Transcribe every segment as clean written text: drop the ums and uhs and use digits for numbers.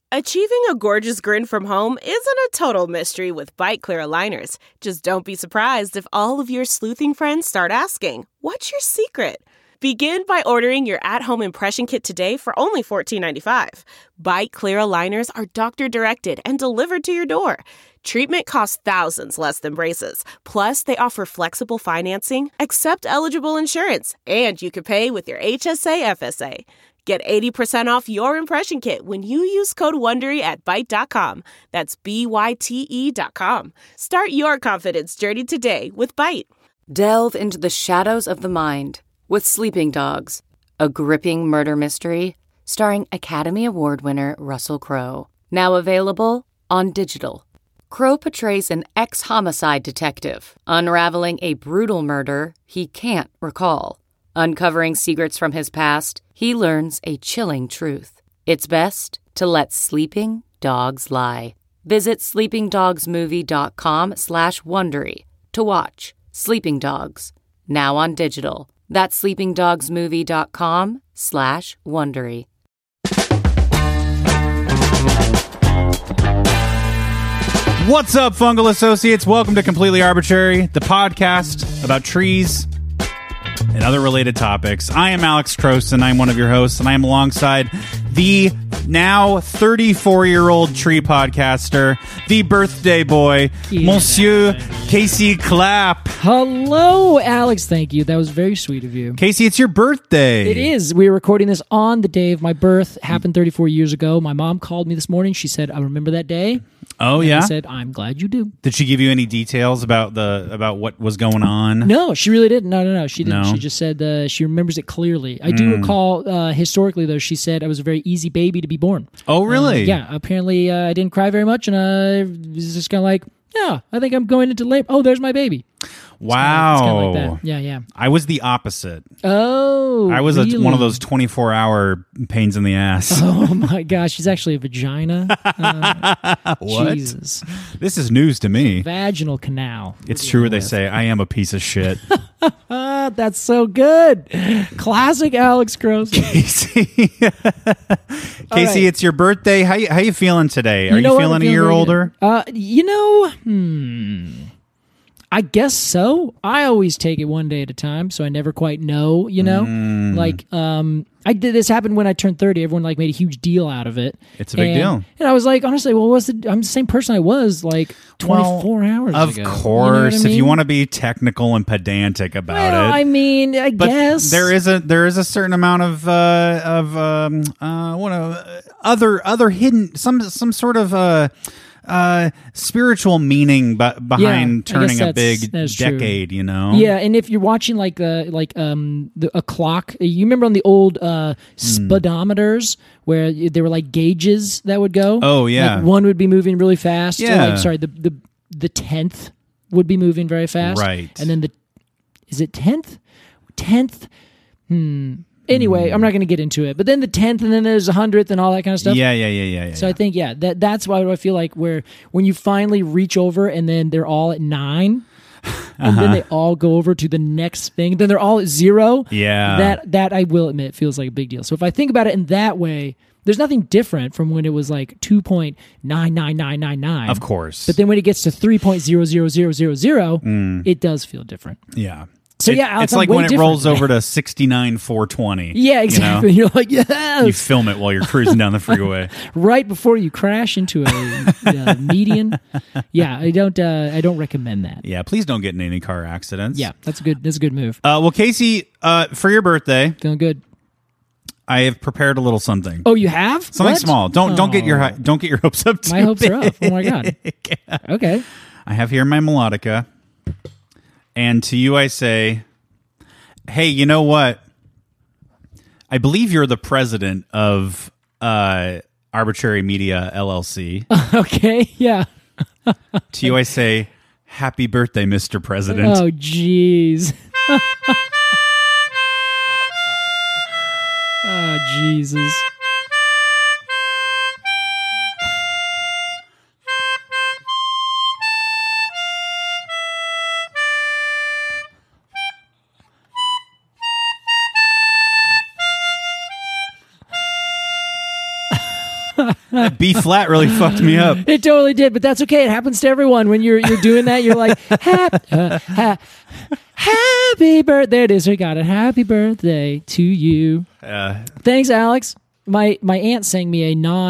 Achieving a gorgeous grin from home isn't a total mystery with Byte Clear aligners. Just don't be surprised if all of your sleuthing friends start asking, "What's your secret?" Begin by ordering your at-home impression kit today for only $14.95. Byte Clear aligners are doctor-directed and delivered to your door. Treatment costs thousands less than braces. Plus, they offer flexible financing, accept eligible insurance, and you can pay with your HSA FSA. Get 80% off your impression kit when you use code WONDERY at Byte.com. That's BYTE.com. Start your confidence journey today with Byte. Delve into the shadows of the mind with Sleeping Dogs, a gripping murder mystery starring Academy Award winner Russell Crowe. Now available on digital. Crowe portrays an ex-homicide detective unraveling a brutal murder he can't recall. Uncovering secrets from his past, he learns a chilling truth. It's best to let sleeping dogs lie. Visit sleepingdogsmovie.com/Wondery to watch Sleeping Dogs, now on digital. That's sleepingdogsmovie.com/Wondery. What's up, Fungal Associates? Welcome to Completely Arbitrary, the podcast about trees and other related topics. I am Alex Croson. I'm one of your hosts, and I am alongside the now 34-year-old tree podcaster, the birthday boy, Monsieur Casey Clapp. Hello, Alex. Thank you. That was very sweet of you. Casey, it's your birthday. It is. We were recording this on the day of my birth. Happened 34 years ago. My mom called me this morning. She said, "I remember that day." Oh, and yeah? I said, "I'm glad you do." Did she give you any details about what was going on? No, she really didn't. No. She didn't. No? She just said she remembers it clearly. I do recall historically, though, she said I was a very easy baby to be born. Oh, really? Yeah. Apparently, I didn't cry very much, and I was just kind of like, yeah, I think I'm going into labor. Oh, there's my baby. Wow. It's kind of like that. Yeah. I was the opposite. Oh, I was really? one of those 24-hour pains in the ass. Oh my gosh, she's actually a vagina. What? Jesus. This is news to me. Vaginal canal. It's true what they say. I am a piece of shit. That's so good. Classic Alex Croson. Casey, right. It's your birthday. How you feeling today? Are you what? feeling I'm a year very older? good. I guess so. I always take it one day at a time, so I never quite know, Like, I did this happened when I turned 30. Everyone made a huge deal out of it. It's a big deal. And I was like, honestly, I'm the same person I was 24 hours ago. Of course, if you want to be technical and pedantic about it. I mean, I guess there is a certain amount of other hidden some sort of spiritual meaning behind turning a big decade, true. Yeah, and if you're watching a clock, you remember on the old speedometers where there were gauges that would go. Oh yeah, one would be moving really fast. Yeah, the 10th would be moving very fast. Right, and then is it 10th? Anyway, I'm not going to get into it. But then the 10th, and then there's 100th and all that kind of stuff. Yeah. So I think, that's why I feel like when you finally reach over and then they're all at 9, and then they all go over to the next thing, then they're all at 0. Yeah. That I will admit feels like a big deal. So if I think about it in that way, there's nothing different from when it was 2.99999. Of course. But then when it gets to 3.00000, it does feel different. Yeah. So Alex, it's like when it rolls over to 69,420. Yeah, exactly. You're like, yes. You film it while you're cruising down the freeway, right before you crash into a median. Yeah, I don't recommend that. Yeah, please don't get in any car accidents. Yeah, that's a good move. Well, Casey, for your birthday, feeling good. I have prepared a little something. Oh, you have something what? small. Don't get your hopes up. My hopes are up. Oh my god. Okay. I have here my melodica. And to you I say, hey, you know what? I believe you're the president of Arbitrary Media LLC. Okay, yeah. To you I say, happy birthday, Mr. President. Oh, jeez. Oh, Jesus. That B flat really fucked me up. It totally did, but that's okay. It happens to everyone when you're doing that. You're like, happy birthday. There it is. We got it. Happy birthday to you. Thanks, Alex. My aunt sang me a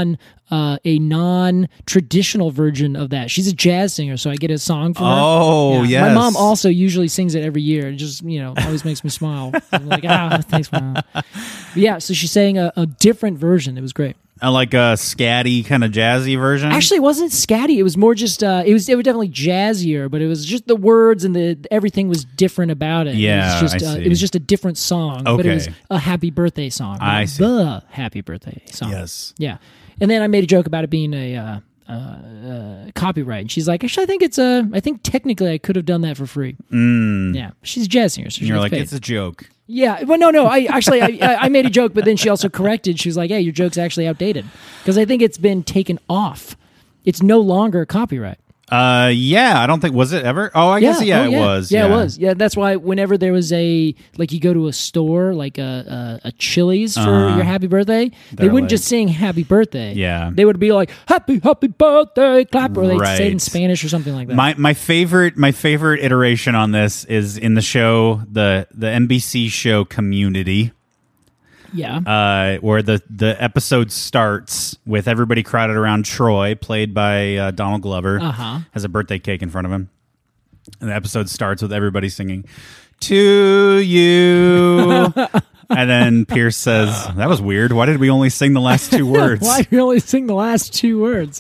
non-traditional version of that. She's a jazz singer, so I get a song from her. Oh, yes. My mom also usually sings it every year. It just, always makes me smile. I'm like, thanks, Mom. Yeah, so she sang a different version. It was great. Like a scatty kind of jazzy version? Actually, it wasn't scatty. It was more just, it was definitely jazzier, but it was just the words and everything was different about it. Yeah, it was just, I see. It was just a different song, but it was Okay. a happy birthday song. I see. The happy birthday song. Yes. Yeah. And then I made a joke about it being a copyright. And she's like, actually, I think technically I could have done that for free. Yeah. She's a jazz singer, so she You're gets like, paid. it's a joke. Yeah, well, no. I made a joke, but then she also corrected. She was like, "Hey, your joke's actually outdated," because I think it's been taken off. It's no longer a copyright. Yeah, I don't think, was it ever? Oh, I guess, yeah, it was. Yeah, it was. Yeah, that's why whenever there was you go to a store, like a Chili's for your happy birthday, they They're wouldn't like- just sing happy birthday. Yeah. They would be like, happy birthday, clap, or they'd say it in Right. Spanish or something like that. My favorite iteration on this is in the show, the NBC show Community. Yeah. Where the episode starts with everybody crowded around Troy, played by Donald Glover, has a birthday cake in front of him. And the episode starts with everybody singing, "To you." And then Pierce says, "That was weird. Why did we only sing the last two words?" Why do you only sing the last two words?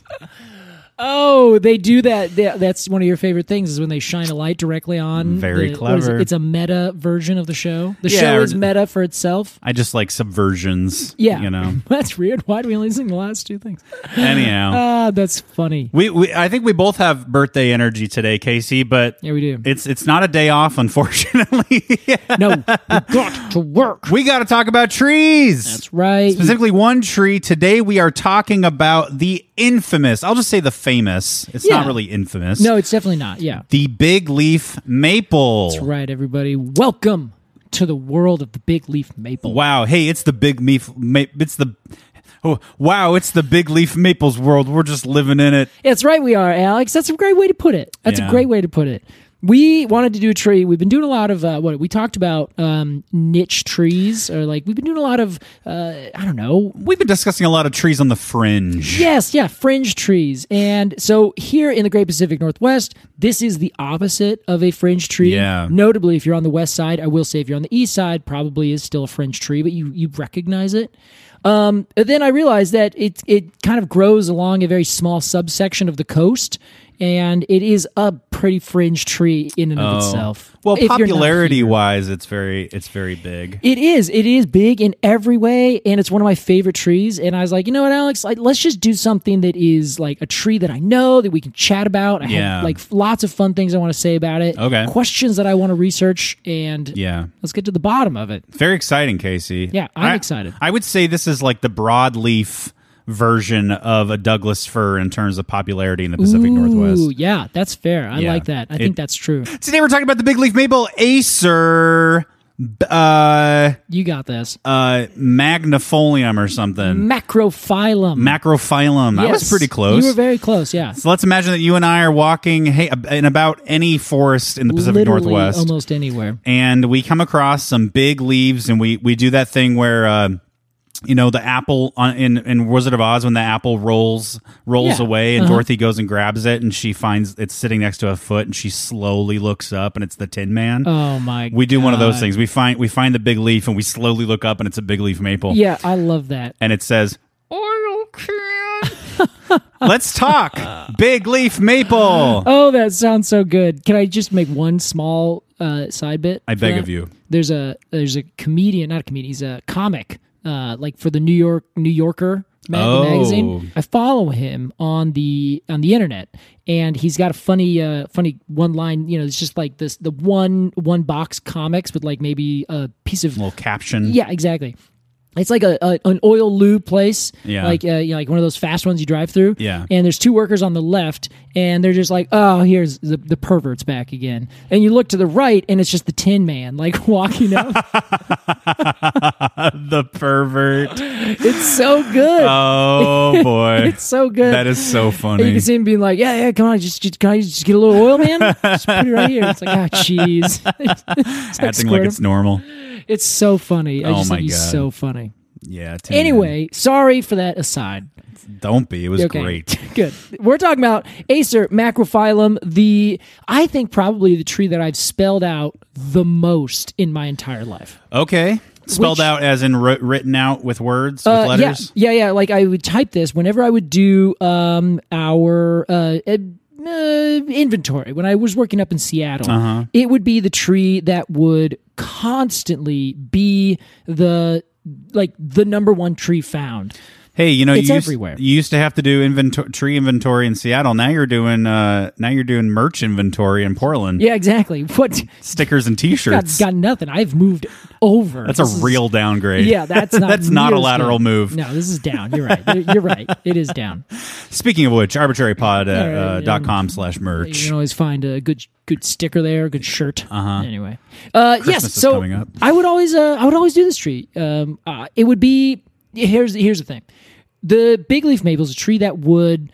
Oh, they do that. That's one of your favorite things is when they shine a light directly on. Very what is it? clever. It's a meta version of the show. The Yeah, show or- is meta for itself. I just like subversions. Yeah. You know. That's weird. Why do we only sing the last two things? Anyhow. Ah, that's funny. I think we both have birthday energy today, Casey, but Yeah, we do. it's not a day off, unfortunately. No, we got to work. We got to talk about trees. That's right. Specifically, one tree. Today, we are talking about the infamous, I'll just say the famous. It's not Yeah. really infamous. No, it's definitely not. Yeah. The big leaf maple. That's right, everybody. Welcome to the world of the big leaf maple. Wow. Hey, it's the big leaf. It's the. Oh, wow, it's the big leaf maples world. We're just living in it. That's right, we are, Alex. That's a great way to put it. That's Yeah. a great way to put it. We wanted to do a tree. We've been doing a lot of we talked about niche trees, or we've been doing a lot of I don't know. We've been discussing a lot of trees on the fringe. Yes, yeah, fringe trees. And so here in the Great Pacific Northwest, this is the opposite of a fringe tree. Yeah. Notably, if you're on the west side, I will say if you're on the east side, probably is still a fringe tree, but you recognize it. Then I realized that it kind of grows along a very small subsection of the coast, and it is a pretty fringe tree in and of itself. Well, If you're not popularity here. wise, it's very big. It is big in every way, and it's one of my favorite trees. And I was like, you know what, Alex? Let's just do something that is like a tree that I know that we can chat about. I Yeah. have lots of fun things I want to say about it. Okay. Questions that I want to research, and Yeah. let's get to the bottom of it. Very exciting, Casey. Yeah, I'm excited. I would say this is like the broadleaf version of a Douglas fir in terms of popularity in the Pacific Ooh, Northwest. yeah, that's fair. I Yeah. like that. I think that's true. Today we're talking about the big leaf maple Acer You got this. magnifolium or something. Macrophyllum. Macrophyllum. I was Yes, pretty close. You were very close, yeah. So let's imagine that you and I are walking in about any forest in the Pacific Literally Northwest. almost anywhere. And we come across some big leaves, and we do that thing where the apple in Wizard of Oz, when the apple rolls Yeah. away, and Dorothy goes and grabs it, and she finds it's sitting next to a foot, and she slowly looks up, and it's the Tin Man. Oh my We do one of those God. things. We find the big leaf, and we slowly look up, and it's a big leaf maple. Yeah, I love that. And it says, "Oil can." Let's talk big leaf maple. Oh, that sounds so good. Can I just make one small side bit? I for beg that? of you. There's a comedian, not a comedian. He's a comic, for the New Yorker Oh. magazine. I follow him on the internet, and he's got a funny one line. It's just like the one box comics with maybe a piece of Little caption. yeah, exactly. It's like an oil lube place, Yeah. like like one of those fast ones you drive through. Yeah. And there's two workers on the left, and they're just like, oh, here's the perverts back again. And you look to the right, and it's just the Tin Man, like walking up. The pervert. It's so good. Oh boy, It's so good. That is so And you funny. can see him being like, yeah, come on, can I just get a little oil, man? Just put it right here. It's like, jeez. Acting like it's normal. It's so funny. I Oh just my think he's God. so funny. Yeah. Tin Man. Anyway, sorry for that aside. Don't be. It was Okay. great. Good. We're talking about Acer macrophyllum, I think probably the tree that I've spelled out the most in my entire life. Okay. Spelled Which- out as in written out with words, with letters? Yeah. Like I would type this whenever I would do our inventory. When I was working up in Seattle, it would be the tree that would constantly be the number one tree found. Hey, you know, It's you used, everywhere. you used to have to do tree inventory in Seattle. Now you're doing merch inventory in Portland. Yeah, exactly. What? Stickers and T-shirts. Got nothing. I've moved over. That's This a is- real downgrade. Yeah, that's not. That's not a real lateral estate. move. No, this is down. You're right. You're right. It is down. Speaking of which, arbitrarypod right, .com/merch. You can always find a good sticker there, a good shirt. Anyway, Christmas yes. is So coming up. I would always do this tree. It would be here's the thing. The big leaf maple is a tree that would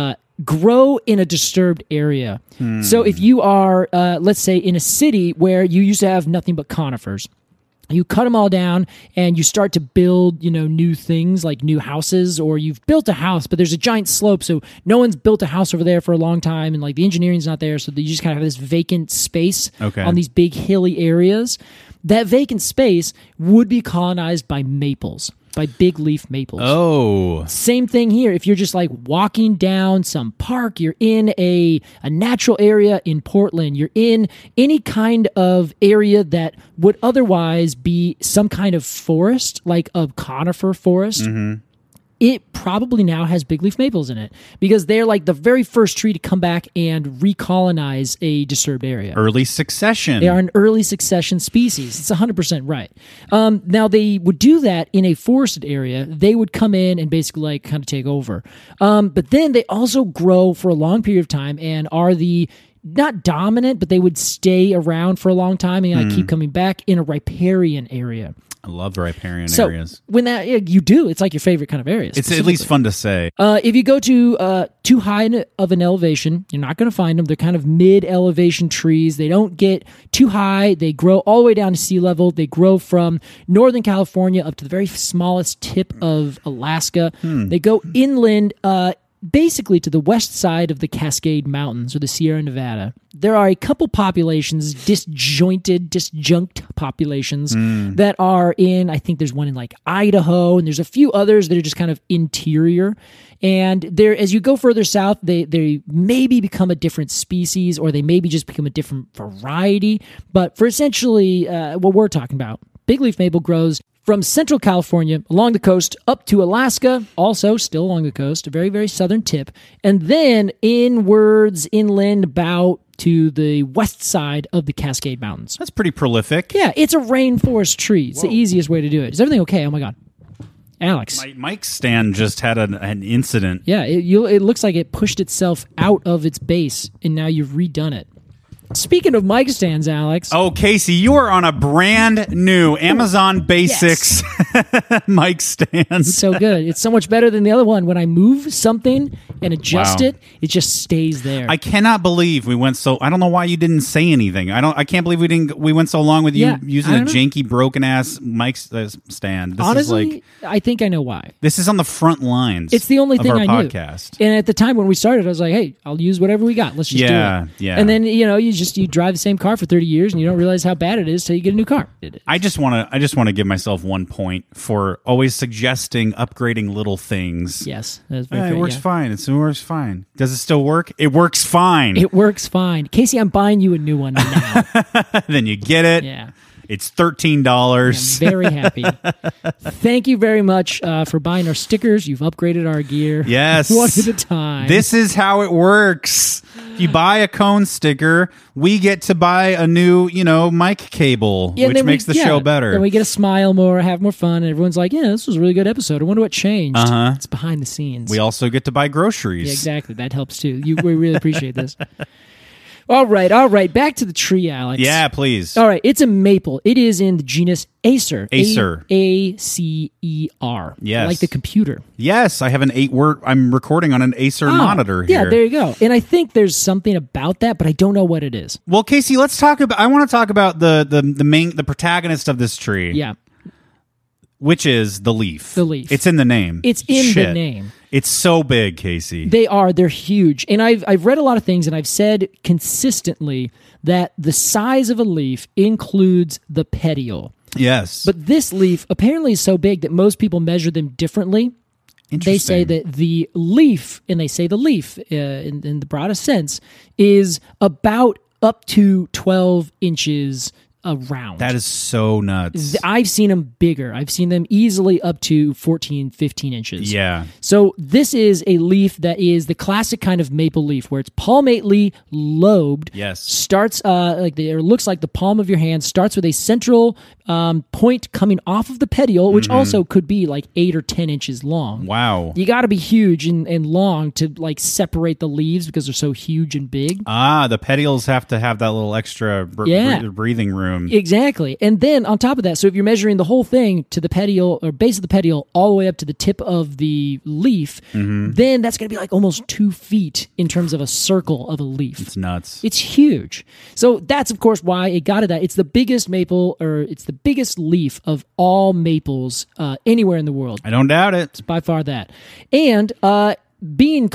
grow in a disturbed area. So if you are, let's say, in a city where you used to have nothing but conifers, you cut them all down and you start to build, new things like new houses, or you've built a house, but there's a giant slope. So no one's built a house over there for a long time. And like the engineering's not there. So you just kind of have this vacant space Okay. on these big hilly areas. That vacant space would be colonized by maples, by big leaf maples. Oh, Same thing here. If you're just like walking down some park, you're in a natural area in Portland, you're in any kind of area that would otherwise be some kind of forest, like a conifer forest. It probably now has big leaf maples in it because they're like the very first tree to come back and recolonize a disturbed area. early succession. They are an early succession species. It's 100% right. Now, they would do that in a forested area. They would come in and basically like kind of take over. But then they also grow for a long period of time and are the not dominant, but they would stay around for a long time and keep coming back in a riparian area. I love riparian So areas. when that you do, it's like your favorite kind of area. It's at least fun to say. If you go to too high of an elevation, you're not going to find them. They're kind of mid-elevation trees. They don't get too high. They grow all the way down to sea level. They grow from Northern California up to the very smallest tip of Alaska. They go inland, basically to the west side of the Cascade Mountains or the Sierra Nevada. There are a couple populations, disjunct populations that are in, I think there's one in like Idaho, and there's a few others that are just kind of interior. And there, as you go further south, they maybe become a different species, or they maybe just become a different variety. But for essentially what we're talking about, big leaf maple grows from Central California along the coast up to Alaska, also still along the coast, a very, very southern tip, and then inwards, inland, about to the west side of the Cascade Mountains. That's pretty prolific. Yeah, it's a rainforest tree. It's the easiest way to do it. Is everything okay? Oh my God. Alex. My mic stand just had an incident. Yeah, it looks like it pushed itself out of its base, and now you've redone it. Speaking of mic stands, Alex. Oh, Casey, you are on a brand new Amazon Basics mic stand. It's so good. It's so much better than the other one. When I move something and adjust Wow. it just stays there. I cannot believe we went so. I don't know why you didn't say anything. I can't believe we went so long with you Yeah, using I a don't know. janky, broken ass mic stand. This Honestly, is like I think I know why. this is on the front lines. It's the only of thing our I knew. podcast. And at the time when we started, I was like, "Hey, I'll use whatever we got. Let's just Yeah, do it." yeah. And then you drive the same car for 30 years, and you don't realize how bad it is till you get a new car. I just want to give myself 1 point for always suggesting upgrading little things. Yes, that's very Yeah, fair, it works yeah. fine. It works fine. Does it still work? It works fine. It works fine, Casey. I'm buying you a new one now. Then you get it. Yeah. It's $13. I'm very happy. Thank you very much for buying our stickers. You've upgraded our gear. Yes. One at a time. This is how it works. If you buy a cone sticker, we get to buy a new, mic cable, which makes the show better. And we get to smile more, have more fun, and everyone's like, yeah, this was a really good episode. I wonder what changed. It's behind the scenes. We also get to buy groceries. Yeah, exactly. That helps too. We really appreciate this. All right. Back to the tree, Alex. Yeah, please. All right. It's a maple. It is in the genus Acer. Acer. Acer. Yes. Like the computer. Yes, I have an 8-word. I'm recording on an Acer monitor here. Yeah, there you go. And I think there's something about that, but I don't know what it is. Well, Casey, let's talk about. I want to talk about the protagonist of this tree. Yeah. Which is the leaf. The leaf. It's in the name. It's in the name. It's so big, Casey. They're huge. And I've read a lot of things, and I've said consistently that the size of a leaf includes the petiole. Yes. But this leaf apparently is so big that most people measure them differently. They say that the leaf, and they say the leaf in the broadest sense, is about up to 12 inches around. That is so nuts. I've seen them bigger. I've seen them easily up to 14, 15 inches. Yeah. So this is a leaf that is the classic kind of maple leaf where it's palmately lobed. Yes. Starts it looks like the palm of your hand, starts with a central point coming off of the petiole, which also could be like 8 or 10 inches long. Wow. You got to be huge and long to like separate the leaves because they're so huge and big. The petioles have to have that little extra breathing room. Exactly. And then on top of that, so if you're measuring the whole thing to the petiole or base of the petiole all the way up to the tip of the leaf, then that's going to be like almost 2 feet in terms of a circle of a leaf. It's nuts. It's huge. So that's, of course, why it got it that. It's the biggest maple, or it's the biggest leaf of all maples anywhere in the world. I don't doubt it. It's by far that. And being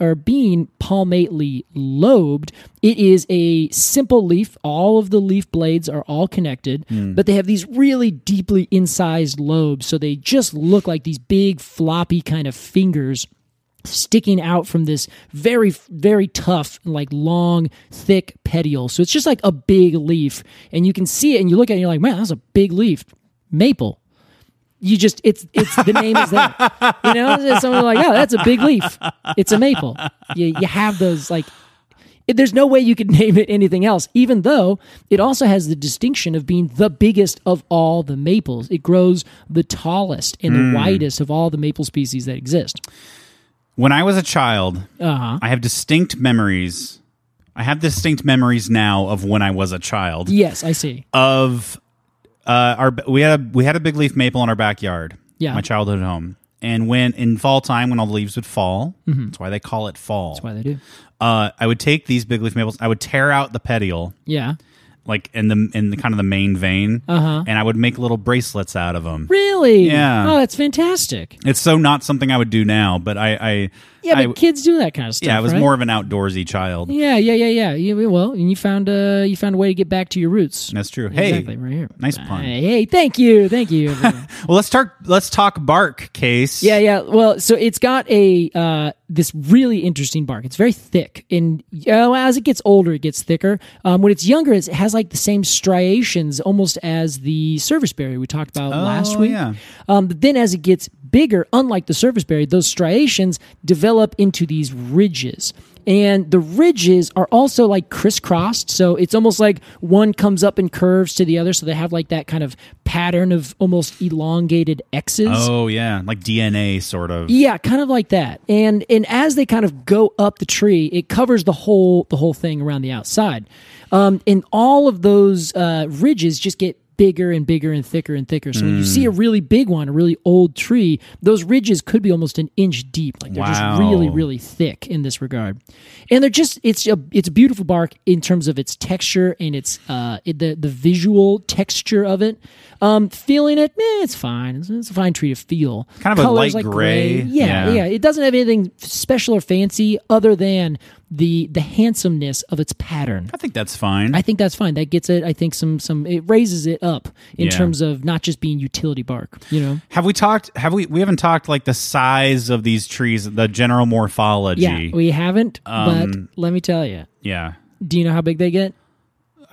palmately lobed, it is a simple leaf. All of the leaf blades are all connected, but they have these really deeply incised lobes, so they just look like these big floppy kind of fingers sticking out from this very, very tough, like long, thick petiole. So it's just like a big leaf, and you can see it, and you look at it, and you're like, man, that's a big leaf. Maple. You just, it's the name is there. Someone like, oh, that's a big leaf. It's a maple. You have those, like, there's no way you could name it anything else, even though it also has the distinction of being the biggest of all the maples. It grows the tallest and the widest of all the maple species that exist. When I was a child, I have distinct memories. I have distinct memories now of when I was a child. Yes, I see. Of we had a big leaf maple in our backyard. Yeah. My childhood home. And when in fall time, when all the leaves would fall, that's why they call it fall. That's why they do. I would take these big leaf maples. I would tear out the petiole. Yeah. Like in the kind of the main vein, and I would make little bracelets out of them. Really? Yeah. Oh, that's fantastic. It's so not something I would do now, but but kids do that kind of stuff. Yeah, I was right? more of an outdoorsy child. Yeah. Well, and you found a way to get back to your roots. That's true. Exactly, hey, right here. Nice pun. Hey, thank you. Well, let's talk bark, Case. Yeah. Well, so it's got a this really interesting bark. It's very thick, and as it gets older, it gets thicker. When it's younger, it has like the same striations almost as the serviceberry we talked about last week. Yeah. But then as it gets bigger, unlike the serviceberry, those striations develop into these ridges. And the ridges are also like crisscrossed. So it's almost like one comes up and curves to the other. So they have like that kind of pattern of almost elongated X's. Oh, yeah. Like DNA sort of. Yeah, kind of like that. And as they kind of go up the tree, it covers the whole thing around the outside. And all of those ridges just get bigger and bigger and thicker and thicker. So when you see a really big one, a really old tree, those ridges could be almost an inch deep. Like they're just really, really thick in this regard. And they're just, it's a beautiful bark in terms of its texture and its the visual texture of it. Feeling it, it's fine. It's a fine tree to feel. Kind of Colors a light like gray. Yeah. It doesn't have anything special or fancy other than the handsomeness of its pattern. I think that's fine. I think that's fine. That gets it. I think some it raises it up in terms of not just being utility bark. Have we haven't talked like the size of these trees, the general morphology. Yeah, we haven't. But let me tell you. Yeah. Do you know how big they get?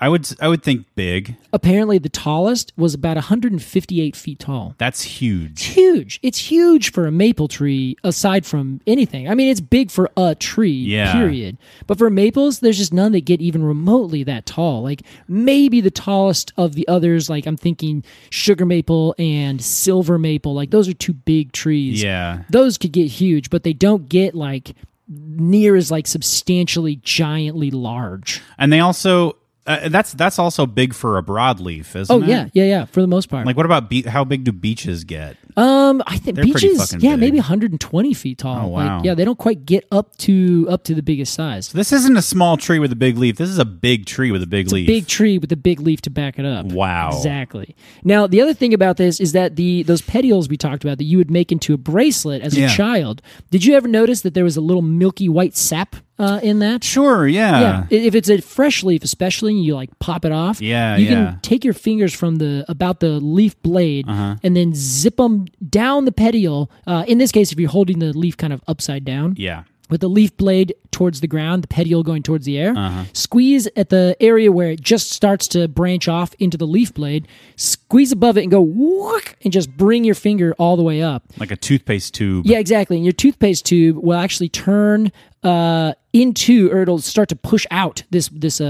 I would think big. Apparently, the tallest was about 158 feet tall. That's huge. Huge. It's huge for a maple tree, aside from anything. I mean, it's big for a tree, period. But for maples, there's just none that get even remotely that tall. Like, maybe the tallest of the others, like I'm thinking sugar maple and silver maple, like those are two big trees. Yeah. Those could get huge, but they don't get like near as like substantially giantly large. And they also... that's also big for a broadleaf, isn't it? Yeah, for the most part. Like, what about how big do beeches get? I think They're pretty beeches, fucking big. maybe 120 feet tall. Oh, wow. Like, they don't quite get up to the biggest size. This isn't a small tree with a big leaf. This is a big tree with a big leaf. Big tree with a big leaf to back it up. Wow. Exactly. Now, the other thing about this is that those petioles we talked about that you would make into a bracelet as a child, did you ever notice that there was a little milky white sap in that? Sure, yeah. If it's a fresh leaf, especially, and you like pop it off, you can take your fingers from about the leaf blade and then zip them down the petiole. In this case, if you're holding the leaf kind of upside down, with the leaf blade towards the ground, the petiole going towards the air, squeeze at the area where it just starts to branch off into the leaf blade, squeeze above it and go whook, and just bring your finger all the way up. Like a toothpaste tube. Yeah, exactly. And your toothpaste tube will actually turn into, or it'll start to push out this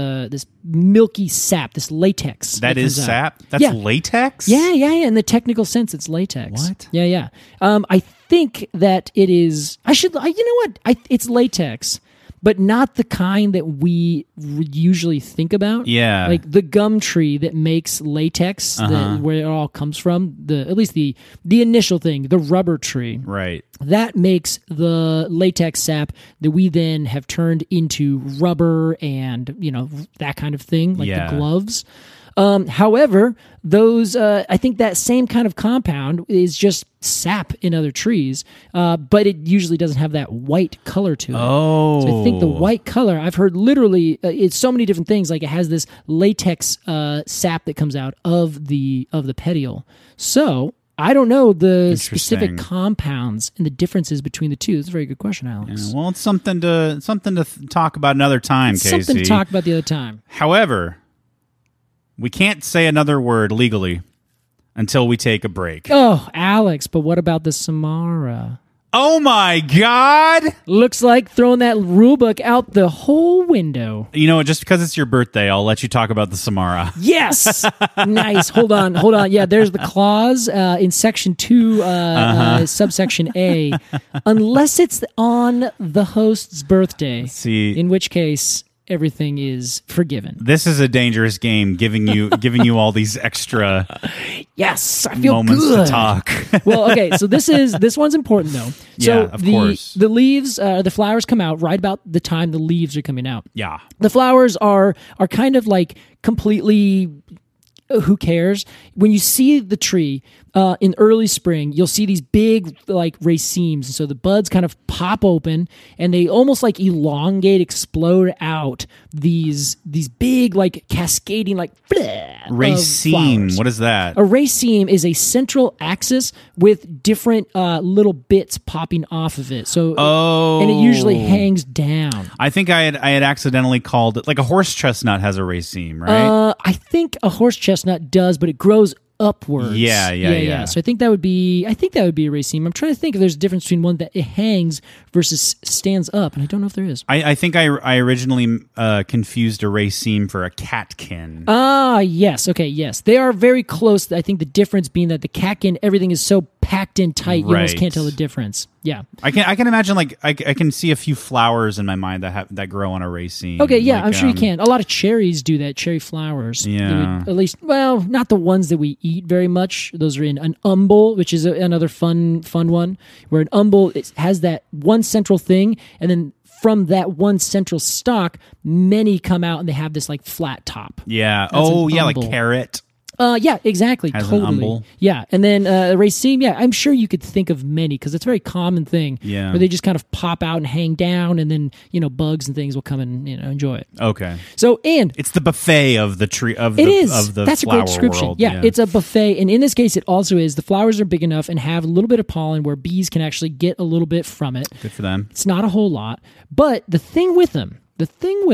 milky sap, this latex. That is sap? That's latex? Yeah. In the technical sense, it's latex. What? Yeah. I think that it is. You know what? It's latex, but not the kind that we usually think about. Yeah. Like the gum tree that makes latex, where it all comes from, at least the initial thing, the rubber tree. Right. That makes the latex sap that we then have turned into rubber and, that kind of thing, like the gloves. However, those I think that same kind of compound is just sap in other trees, but it usually doesn't have that white color to it. Oh. So I think the white color, I've heard literally, it's so many different things. Like it has this latex sap that comes out of the petiole. So I don't know the specific compounds and the differences between the two. That's a very good question, Alex. Yeah, well, it's something to talk about another time, Casey. Something to talk about the other time. However, we can't say another word legally until we take a break. Oh, Alex, but what about the Samara? Oh my God! Looks like throwing that rule book out the whole window. You know what? Just because it's your birthday, I'll let you talk about the Samara. Yes! Nice. Hold on. Yeah, there's the clause in Section 2, subsection A. Unless it's on the host's birthday. See, in which case everything is forgiven. This is a dangerous game, giving you all these extra yes, I feel moments good to talk. Well, okay, so this one's important though. So yeah, of course. The leaves, the flowers come out right about the time the leaves are coming out. Yeah, the flowers are kind of like completely. Who cares? When you see the tree in early spring, you'll see these big like racemes. And so the buds kind of pop open and they almost like elongate, explode out these big like cascading like raceme. What is that? A raceme is a central axis with different little bits popping off of it. So and it usually hangs down. I think I had accidentally called it like a horse chestnut has a raceme, right? I think a horse chestnut does, but it grows upwards. Yeah. So I think that would be a raceme. I'm trying to think if there's a difference between one that it hangs versus stands up, and I don't know if there is. I think I originally confused a raceme for a catkin. Yes. Okay, yes. They are very close. I think the difference being that the catkin, everything is so packed in tight, you almost can't tell the difference. Yeah. I can imagine like I can see a few flowers in my mind that grow on a raceme. Okay, yeah, like, I'm sure you can. A lot of cherries do that, cherry flowers. Yeah. At least, well, not the ones that we eat very much. Those are in an umbel, which is another fun one, where an umbel has that one central thing, and then from that one central stalk, many come out and they have this like flat top. Yeah. That's like carrot. Yeah, exactly. Has totally. an umbel. Yeah, and then raceme. Yeah, I'm sure you could think of many because it's a very common thing. Yeah, where they just kind of pop out and hang down, and then bugs and things will come and enjoy it. Okay. So and it's the buffet of the tree of it the is. of the That's flower a great description. world. Yeah, it's a buffet, and in this case, it also is. The flowers are big enough and have a little bit of pollen where bees can actually get a little bit from it. Good for them. It's not a whole lot, but the thing with them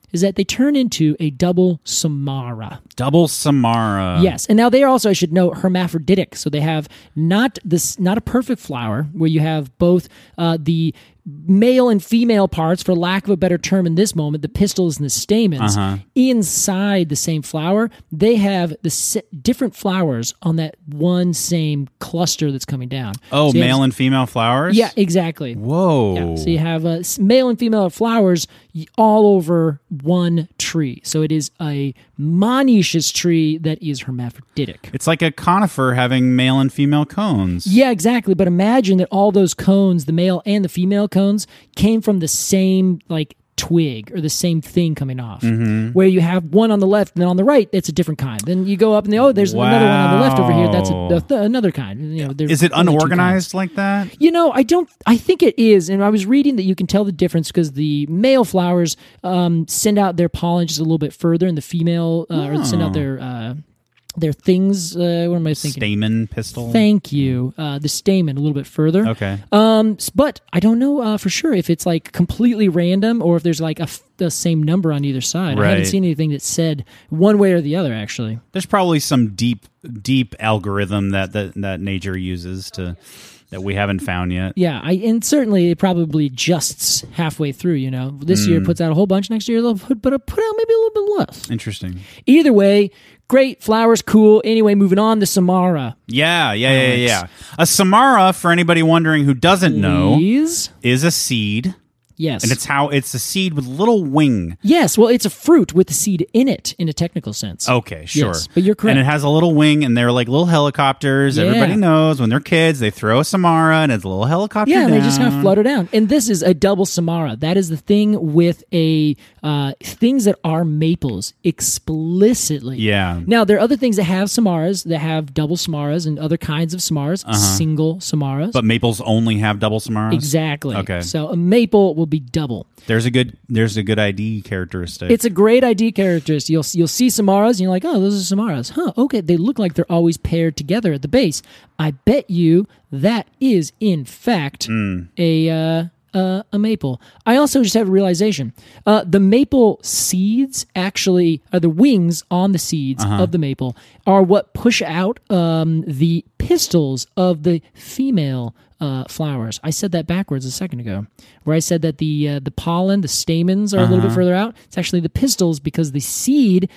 is that they turn into a double Samara. Double Samara. Yes, and now they are also, I should note, hermaphroditic. So they have not a perfect flower where you have both the male and female parts, for lack of a better term in this moment, the pistils and the stamens, inside the same flower. They have the different flowers on that one same cluster that's coming down. Oh, so male and female flowers? Yeah, exactly. Whoa. Yeah, so you have male and female flowers all over one tree. So it is a monoecious tree that is hermaphroditic. It's like a conifer having male and female cones. Yeah, exactly. But imagine that all those cones, the male and the female cones, came from the same twig or the same thing coming off. Where you have one on the left and then on the right, it's a different kind. Then you go up and there's another one on the left over here. That's another kind. Is it unorganized like that? I think it is. And I was reading that you can tell the difference because the male flowers send out their pollen just a little bit further, and the female or send out their things. What am I thinking? Stamen, pistil. Thank you. The stamen a little bit further. Okay. But I don't know for sure if it's completely random or if there's the same number on either side. Right. I haven't seen anything that said one way or the other. Actually, there's probably some deep algorithm that nature uses that we haven't found yet. Yeah, and certainly it probably adjusts halfway through. This year puts out a whole bunch. Next year they'll put out maybe a little bit less. Interesting. Either way, great, flowers, cool. Anyway, moving on to Samara. Yeah. A Samara, for anybody wondering who doesn't know, is a seed. Yes. And it's a seed with a little wing. Yes, well, it's a fruit with the seed in it, in a technical sense. Okay, sure. Yes, but you're correct. And it has a little wing, and they're like little helicopters. Yeah. Everybody knows when they're kids, they throw a Samara, and it's a little helicopter Yeah, down. and they just kind of flutter down. And this is a double Samara. That is the thing with things that are maples explicitly. Yeah. Now, there are other things that have Samaras, that have double Samaras, and other kinds of Samaras, single Samaras. But maples only have double Samaras? Exactly. Okay. So a maple will be double. There's a good ID characteristic. It's a great ID characteristic. You'll see Samaras, and you're like, oh, those are Samaras. Huh, okay, they look like they're always paired together at the base. I bet you that is, in fact, a maple. I also just have a realization. The maple seeds actually are the wings on the seeds of the maple are what push out the pistils of the female flowers. I said that backwards a second ago, where I said that the pollen, the stamens are a little bit further out. It's actually the pistils because the seed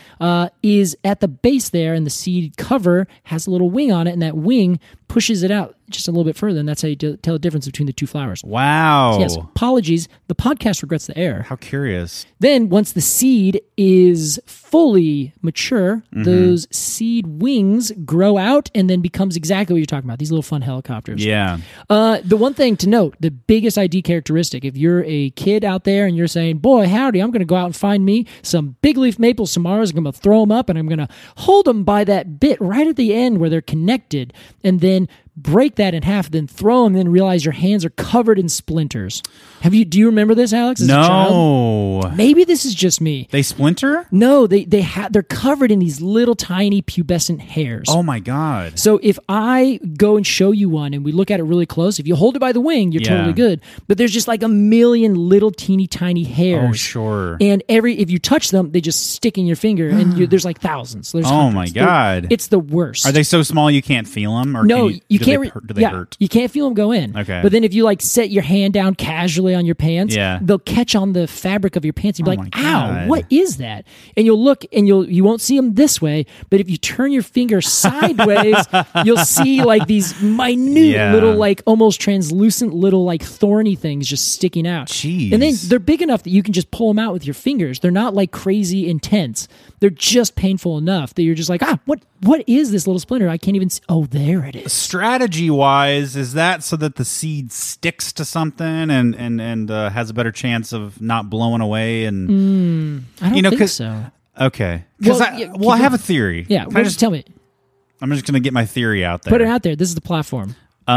is at the base there, and the seed cover has a little wing on it, and that wing pushes it out just a little bit further, and that's how you tell the difference between the two flowers. Wow. So yes, apologies. The podcast regrets the error. How curious. Then, once the seed is fully mature, those seed wings grow out and then becomes exactly what you're talking about, these little fun helicopters. Yeah. The one thing to note, the biggest ID characteristic, if you're a kid out there and you're saying, boy, howdy, I'm going to go out and find me some big leaf maple Samaras, I'm going to throw them up, and I'm going to hold them by that bit right at the end where they're connected, and then break that in half, then throw them, then realize your hands are covered in splinters. Do you remember this, Alex? As a child? No. Maybe this is just me. They splinter? No, they're covered in these little tiny pubescent hairs. Oh my God. So if I go and show you one and we look at it really close, if you hold it by the wing, you're totally good. But there's just like a million little teeny tiny hairs. Oh, sure. And if you touch them, they just stick in your finger, and there's like thousands. There's hundreds. My God. It's the worst. Are they so small you can't feel them? Or No, you can't. Do they hurt? You can't feel them go in. Okay. But then if you set your hand down casually on your pants, they'll catch on the fabric of your pants. And you'll be like, ow, what is that? And you'll look, and you won't see them this way, but if you turn your finger sideways, you'll see these minute little almost translucent little thorny things just sticking out. Jeez. And then they're big enough that you can just pull them out with your fingers. They're not crazy intense. They're just painful enough that you're just what is this little splinter? I can't even see. Oh, there it is. Strategy-wise, is that so that the seed sticks to something and has a better chance of not blowing away? And I don't think so. Okay. Because I have a theory. Yeah, just tell me. I'm just going to get my theory out there. Put it out there. This is the platform.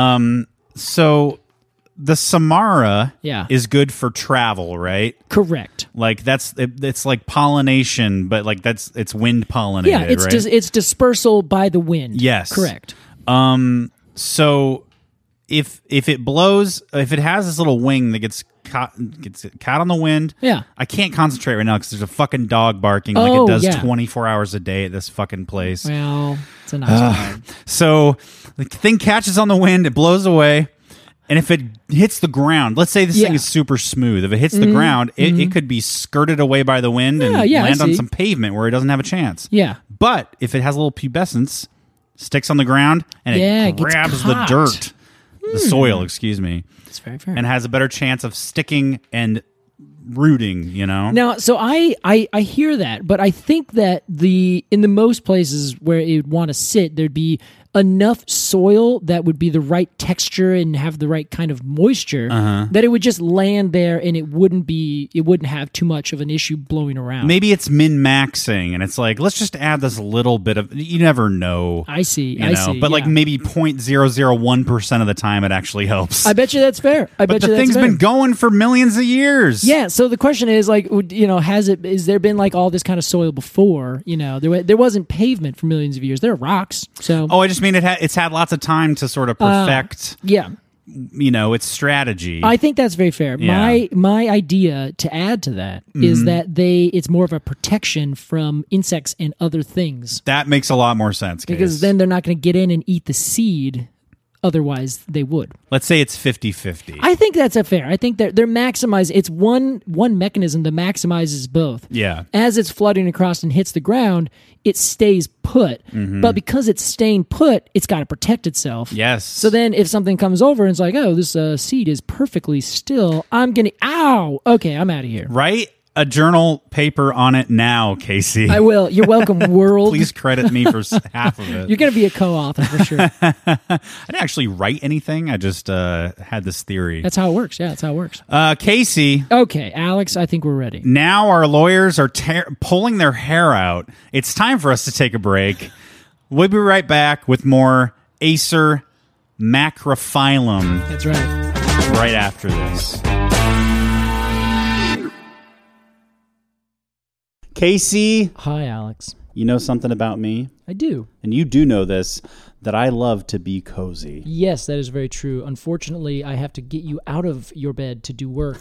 So the Samara is good for travel, right? Correct. It's like pollination, but it's wind pollinated. Yeah, it's right? it's dispersal by the wind. Yes, correct. So if it blows, if it has this little wing that gets gets caught on the wind. Yeah. I can't concentrate right now because there's a fucking dog barking like it does yeah. 24 hours a day at this fucking place. Well, it's a nice one. So the thing catches on the wind, it blows away. And if it hits the ground, let's say this thing is super smooth. If it hits the ground, it could be skirted away by the wind and land on some pavement where it doesn't have a chance. Yeah. But if it has a little pubescence, sticks on the ground, and it grabs the dirt, the soil, excuse me. It's very fair. And has a better chance of sticking and rooting, you know? Now, so I hear that, but I think that in the most places where it would want to sit, there'd be enough soil that would be the right texture and have the right kind of moisture that it would just land there and it wouldn't have too much of an issue blowing around. Maybe it's min-maxing and it's like, let's just add this little bit of, you never know. I see. But like maybe 0.001% of the time it actually helps. I bet you that's fair. But the thing's been going for millions of years. Yeah, so the question is like, has there been like all this kind of soil before? You know, there wasn't pavement for millions of years. There are rocks. So I just mean it's had lots of time to sort of perfect its strategy. I think that's very fair. Yeah. My idea to add to that is that it's more of a protection from insects and other things. That makes a lot more sense, Case. Because then they're not going to get in and eat the seed. Otherwise, they would. Let's say it's 50-50. I think that's fair. I think they're maximizing. It's one mechanism that maximizes both. Yeah. As it's flooding across and hits the ground, it stays put. But because it's staying put, it's got to protect itself. Yes. So then if something comes over and it's like, oh, this seed is perfectly still, ow, okay, I'm out of here. Write a journal paper on it now, Casey. I will. You're welcome, world. Please credit me for half of it. You're going to be a co-author for sure. I didn't actually write anything. I just had this theory. That's how it works. Yeah, that's how it works. Casey. Okay, Alex, I think we're ready. Now our lawyers are pulling their hair out. It's time for us to take a break. We'll be right back with more Acer macrophyllum. That's right. Right after this. Casey. Hi, Alex. You know something about me? I do. And you do know this, that I love to be cozy. Yes, that is very true. Unfortunately, I have to get you out of your bed to do work,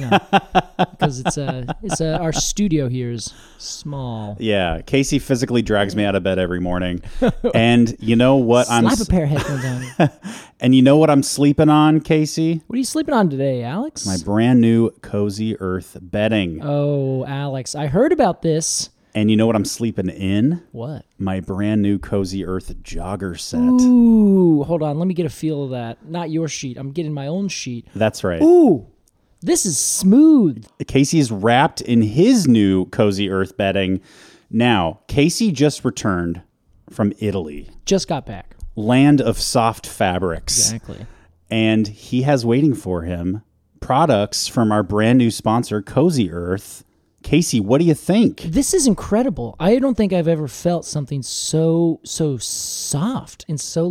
because our studio here is small. Yeah, Casey physically drags me out of bed every morning. And you know what? Slap a pair of headphones on. And you know what I'm sleeping on, Casey? What are you sleeping on today, Alex? My brand new Cozy Earth bedding. Oh, Alex, I heard about this. And you know what I'm sleeping in? What? My brand new Cozy Earth jogger set. Ooh, hold on. Let me get a feel of that. Not your sheet. I'm getting my own sheet. That's right. Ooh, this is smooth. Casey is wrapped in his new Cozy Earth bedding. Now, Casey just returned from Italy. Just got back. Land of soft fabrics. Exactly. And he has waiting for him products from our brand new sponsor, Cozy Earth. Casey, what do you think? This is incredible. I don't think I've ever felt something so soft and so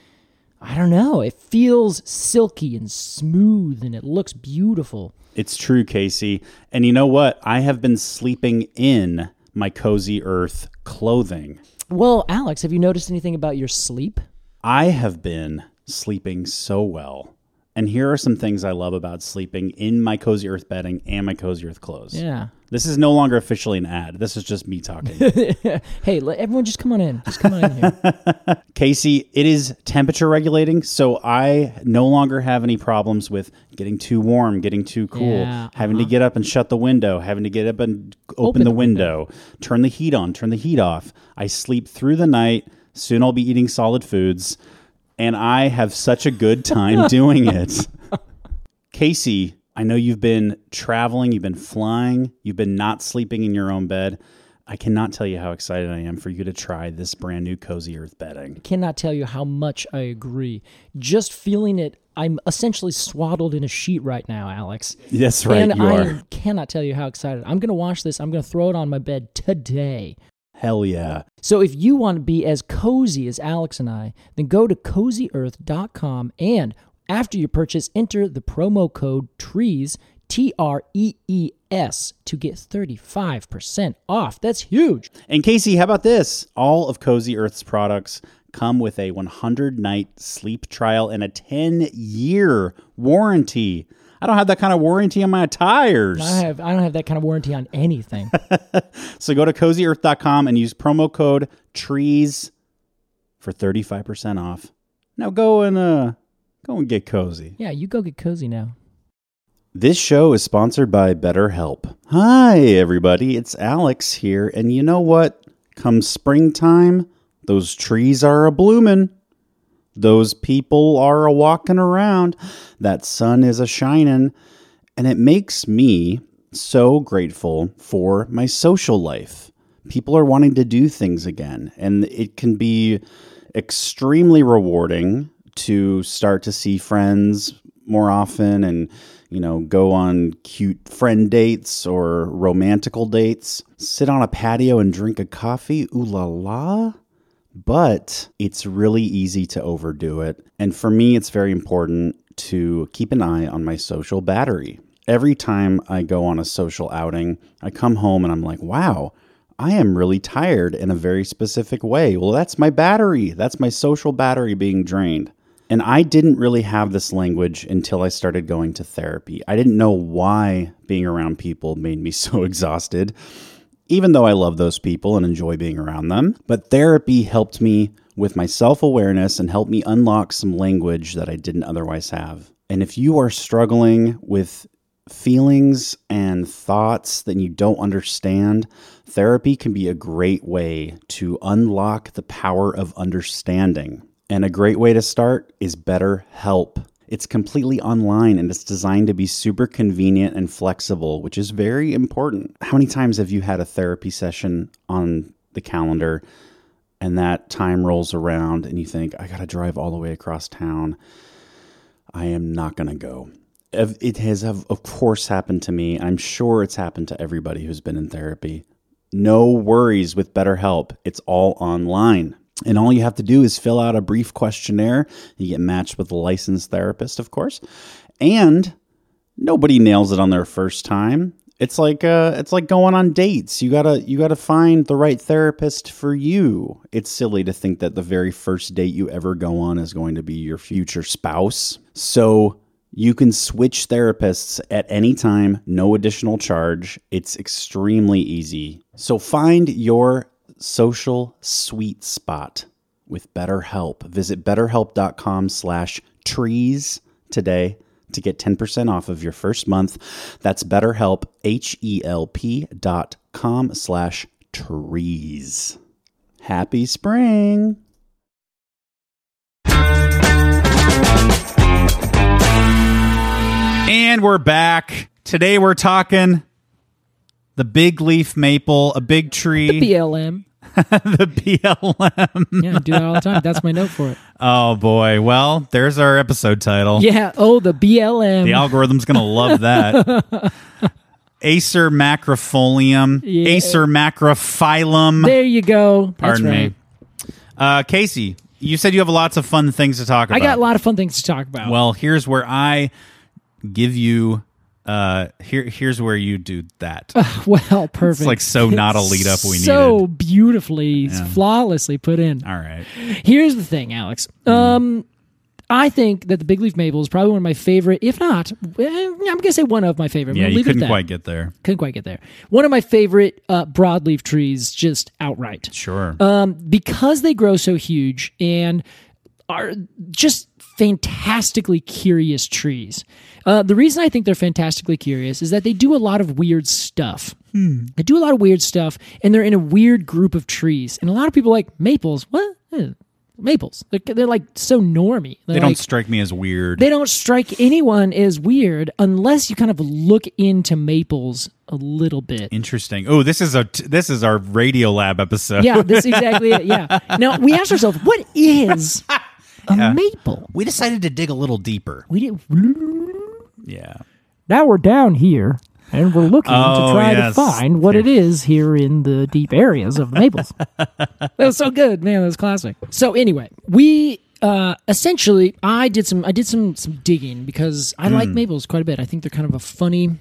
I don't know. It feels silky and smooth and it looks beautiful. It's true, Casey. And you know what? I have been sleeping in my Cozy Earth clothing. Well, Alex, have you noticed anything about your sleep? I have been sleeping so well. And here are some things I love about sleeping in my Cozy Earth bedding and my Cozy Earth clothes. Yeah. This is no longer officially an ad. This is just me talking. Hey, everyone just come on in. Just come on in here. Casey, it is temperature regulating, so I no longer have any problems with getting too warm, getting too cool, having to get up and shut the window, having to get up and open the window, turn the heat on, turn the heat off. I sleep through the night. Soon I'll be eating solid foods, and I have such a good time doing it. Casey, I know you've been traveling, you've been flying, you've been not sleeping in your own bed. I cannot tell you how excited I am for you to try this brand new Cozy Earth bedding. Cannot tell you how much I agree. Just feeling it, I'm essentially swaddled in a sheet right now, Alex. That's right, and you I are. Cannot tell you how excited. I'm going to wash this. I'm going to throw it on my bed today. Hell yeah. So if you want to be as cozy as Alex and I, then go to CozyEarth.com and after you purchase, enter the promo code TREES, TREES, to get 35% off. That's huge. And Casey, how about this? All of Cozy Earth's products come with a 100-night sleep trial and a 10-year warranty. I don't have that kind of warranty on my tires. I don't have that kind of warranty on anything. So go to CozyEarth.com and use promo code TREES for 35% off. Now go and get cozy. Yeah, you go get cozy now. This show is sponsored by BetterHelp. Hi, everybody. It's Alex here. And you know what? Come springtime, those trees are a-bloomin'. Those people are a-walking around. That sun is a-shining. And it makes me so grateful for my social life. People are wanting to do things again. And it can be extremely rewarding to start to see friends more often and go on cute friend dates or romantical dates, sit on a patio and drink a coffee, ooh la la. But it's really easy to overdo it. And for me, it's very important to keep an eye on my social battery. Every time I go on a social outing, I come home and I'm like, wow, I am really tired in a very specific way. Well, that's my battery. That's my social battery being drained. And I didn't really have this language until I started going to therapy. I didn't know why being around people made me so exhausted, even though I love those people and enjoy being around them. But therapy helped me with my self-awareness and helped me unlock some language that I didn't otherwise have. And if you are struggling with feelings and thoughts that you don't understand, therapy can be a great way to unlock the power of understanding. And a great way to start is BetterHelp. It's completely online and it's designed to be super convenient and flexible, which is very important. How many times have you had a therapy session on the calendar and that time rolls around and you think, I got to drive all the way across town. I am not going to go. It has, of course, happened to me. I'm sure it's happened to everybody who's been in therapy. No worries with BetterHelp. It's all online. And all you have to do is fill out a brief questionnaire. You get matched with a licensed therapist, of course. And nobody nails it on their first time. It's like going on dates. You gotta find the right therapist for you. It's silly to think that the very first date you ever go on is going to be your future spouse. So you can switch therapists at any time, no additional charge. It's extremely easy. So find your social sweet spot with BetterHelp. Visit betterhelp.com/trees today to get 10% off of your first month. That's BetterHelp, HELP.com/trees. Happy spring. And we're back. Today we're talking the big leaf maple, a big tree. The BLM. The BLM. Yeah, I do that all the time. That's my note for it. Oh, boy. Well, there's our episode title. Yeah. Oh, the BLM. The algorithm's going to love that. Acer macrofolium. Yeah. Acer macrophyllum. There you go. That's Pardon right. me. Casey, you said you have lots of fun things to talk about. I got a lot of fun things to talk about. Well, here's where I give you... here's where you do that. Well, perfect. It's like so not a lead up we needed. So beautifully, flawlessly put in. All right. Here's the thing, Alex. I think that the big leaf maple is probably one of my favorite, if not, I'm going to say one of my favorite. Yeah, you couldn't quite get there. Couldn't quite get there. One of my favorite broadleaf trees, just outright. Sure. Because they grow so huge and are just fantastically curious trees. The reason I think they're fantastically curious is that they do a lot of weird stuff. They do a lot of weird stuff, and they're in a weird group of trees. And a lot of people are like, maples? What? Maples. They're like so normy. They don't strike me as weird. They don't strike anyone as weird unless you kind of look into maples a little bit. Interesting. Oh, this is our Radio Lab episode. Yeah, this is exactly it. Yeah. Now, we asked ourselves, what is a maple? We decided to dig a little deeper. We did. Yeah. Now we're down here, and we're looking to try to find what it is here in the deep areas of the maples. That was so good, man. That was classic. So anyway, we essentially, I did some digging because I like maples quite a bit. I think they're kind of a funny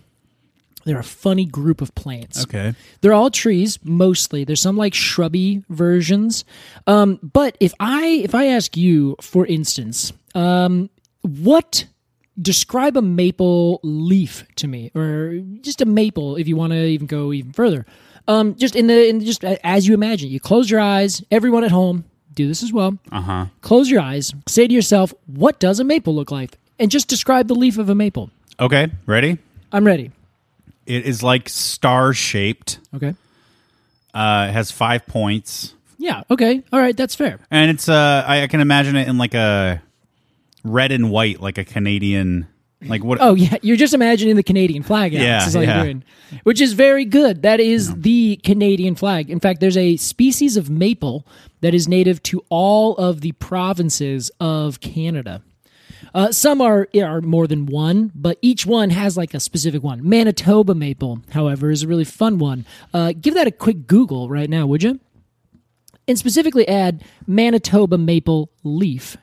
group of plants. Okay. They're all trees, mostly. There's some like shrubby versions. But if I ask you, for instance, what describe a maple leaf to me, or just a maple if you want to even go even further. Just just as you imagine, you close your eyes. Everyone at home, do this as well. Close your eyes. Say to yourself, what does a maple look like? And just describe the leaf of a maple. Okay, ready? I'm ready. It is like star-shaped. Okay. It has 5 points. Yeah, okay. All right, that's fair. And it's I can imagine it in like a red and white, like a Canadian, like what? Oh yeah, you're just imagining the Canadian flag. Yeah, is all yeah. you're doing, which is very good. That is the Canadian flag. In fact, there's a species of maple that is native to all of the provinces of Canada. Some are more than one, but each one has like a specific one. Manitoba maple, however, is a really fun one. Give that a quick Google right now, would you? And specifically add Manitoba maple leaf.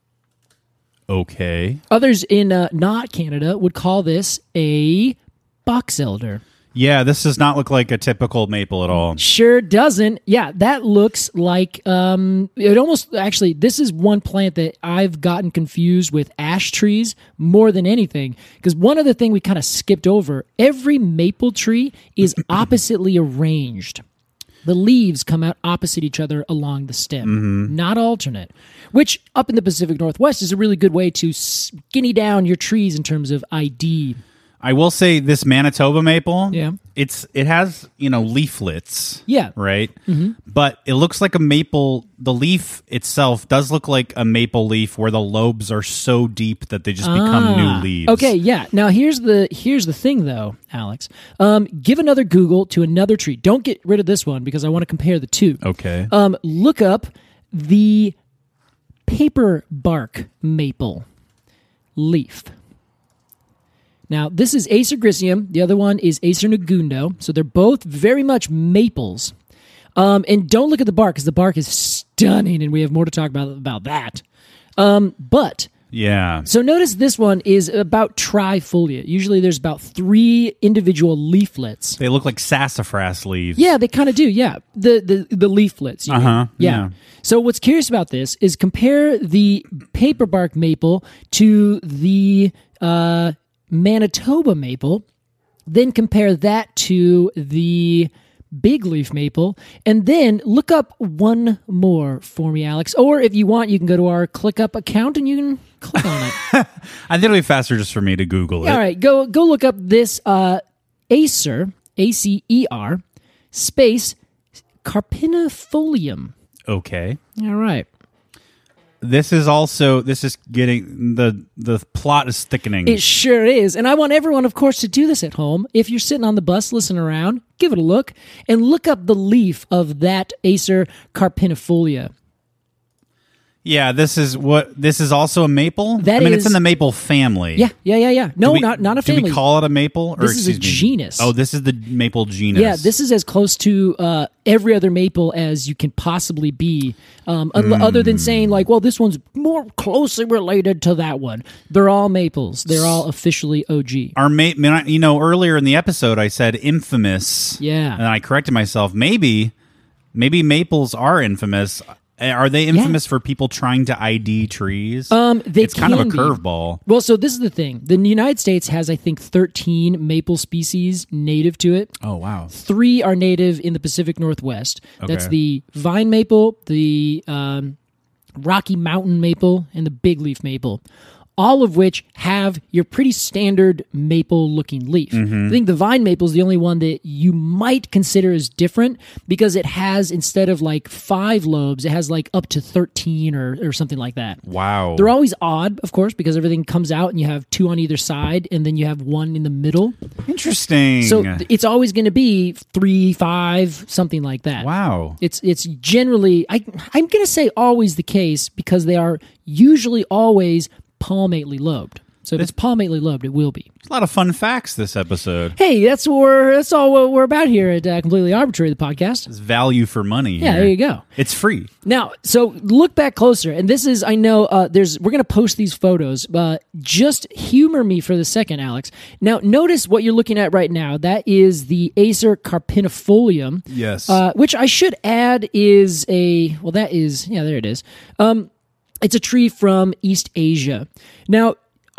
Okay. Others in not Canada would call this a box elder. Yeah, this does not look like a typical maple at all. Sure doesn't. Yeah, that looks like it almost actually this is one plant that I've gotten confused with ash trees more than anything, because one other thing we kind of skipped over, every maple tree is oppositely arranged. The leaves come out opposite each other along the stem, not alternate, which up in the Pacific Northwest is a really good way to skinny down your trees in terms of ID. I will say this Manitoba maple, Yeah. it has, leaflets. Yeah. Right? Mm-hmm. But it looks like a maple. The leaf itself does look like a maple leaf where the lobes are so deep that they just become new leaves. Okay, yeah. Now here's the thing though, Alex. Give another Google to another tree. Don't get rid of this one because I want to compare the two. Okay. Look up the paper bark maple leaf. Now, this is Acer gricium. The other one is Acer negundo. So they're both very much maples. And don't look at the bark, because the bark is stunning, and we have more to talk about that. But yeah. so notice this one is about trifoliate. Usually there's about 3 individual leaflets. They look like sassafras leaves. Yeah, they kind of do. Yeah, the leaflets. You mean. Yeah. So what's curious about this is compare the paper bark maple to the Manitoba maple, then compare that to the big leaf maple, and then look up one more for me, Alex. Or if you want, you can go to our ClickUp account and you can click on it. I think it'll be faster just for me to Google it. All right, go look up this Acer, A-C-E-R, space carpinifolium. Okay. All right. This is getting the plot is thickening. It sure is. And I want everyone, of course, to do this at home. If you're sitting on the bus listening around, give it a look and look up the leaf of that Acer carpinifolia. Yeah, this is also a maple? It's in the maple family. Yeah. No, not a family. Do we call it a maple? This is a genus. Oh, this is the maple genus. Yeah, this is as close to every other maple as you can possibly be, other than saying like, well, this one's more closely related to that one. They're all maples. They're all officially OG. Earlier in the episode, I said infamous. Yeah. And I corrected myself. Maybe maples are infamous. Are they infamous for people trying to ID trees? It's kind of a curveball. Well, so this is the thing. The United States has, I think, 13 maple species native to it. Oh, wow. 3 are native in the Pacific Northwest. Okay. That's the vine maple, the Rocky Mountain maple, and the big leaf maple. All of which have your pretty standard maple-looking leaf. I think the vine maple is the only one that you might consider as different because it has, instead of like 5 lobes, it has like up to 13 or something like that. Wow. They're always odd, of course, because everything comes out and you have 2 on either side and then you have 1 in the middle. Interesting. So it's always going to be 3, 5, something like that. Wow. It's generally, I'm going to say always the case because they are usually always palmately lobed. So if it's palmately lobed, it will be. There's a lot of fun facts this episode. Hey, that's all what we're about here at Completely Arbitrary, the podcast. It's value for money. Yeah, here. there you go. It's free. Now, so look back closer, and this is, I know, we're going to post these photos. Just humor me for the second, Alex. Now, notice what you're looking at right now. That is the Acer carpinifolium. Yes. Which I should add is there it is. It's a tree from East Asia. Now,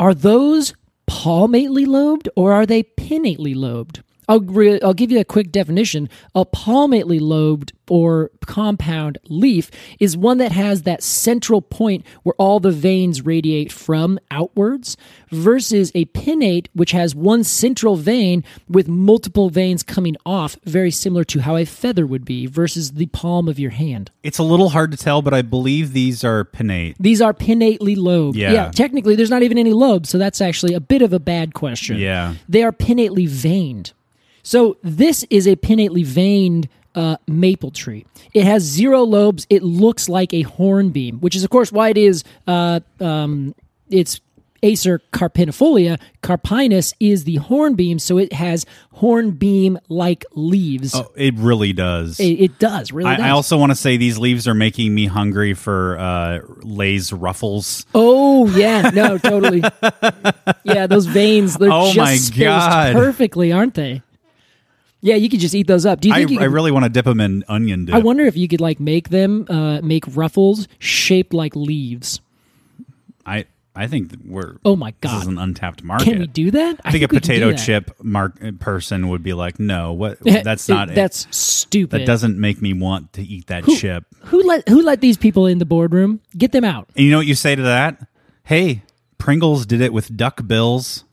Are those palmately lobed or are they pinnately lobed? I'll give you a quick definition. A palmately lobed or compound leaf is one that has that central point where all the veins radiate from outwards, versus a pinnate, which has one central vein with multiple veins coming off, very similar to how a feather would be, versus the palm of your hand. It's a little hard to tell, but I believe these are pinnate. These are pinnately lobed. Yeah. Technically, there's not even any lobes, so that's actually a bit of a bad question. Yeah. They are pinnately veined. So this is a pinnately veined maple tree. It has 0 lobes. It looks like a hornbeam, which is, of course, why it is. It's Acer carpinifolia. Carpinus is the hornbeam, so it has hornbeam-like leaves. Oh, it really does. It does, really does. I also want to say these leaves are making me hungry for Lay's Ruffles. Oh, yeah. No, totally. Yeah, those veins, they're just spaced perfectly, aren't they? Yeah, you could just eat those up. Do you think I really want to dip them in onion dip. I wonder if you could make them make ruffles shaped like leaves. I think we're. Oh my god! This is an untapped market. Can we do that? I think a potato chip person would be like, "No, what? That's not. That's stupid. That doesn't make me want to eat that chip." Who let these people in the boardroom? Get them out. And you know what you say to that? Hey, Pringles did it with duck bills.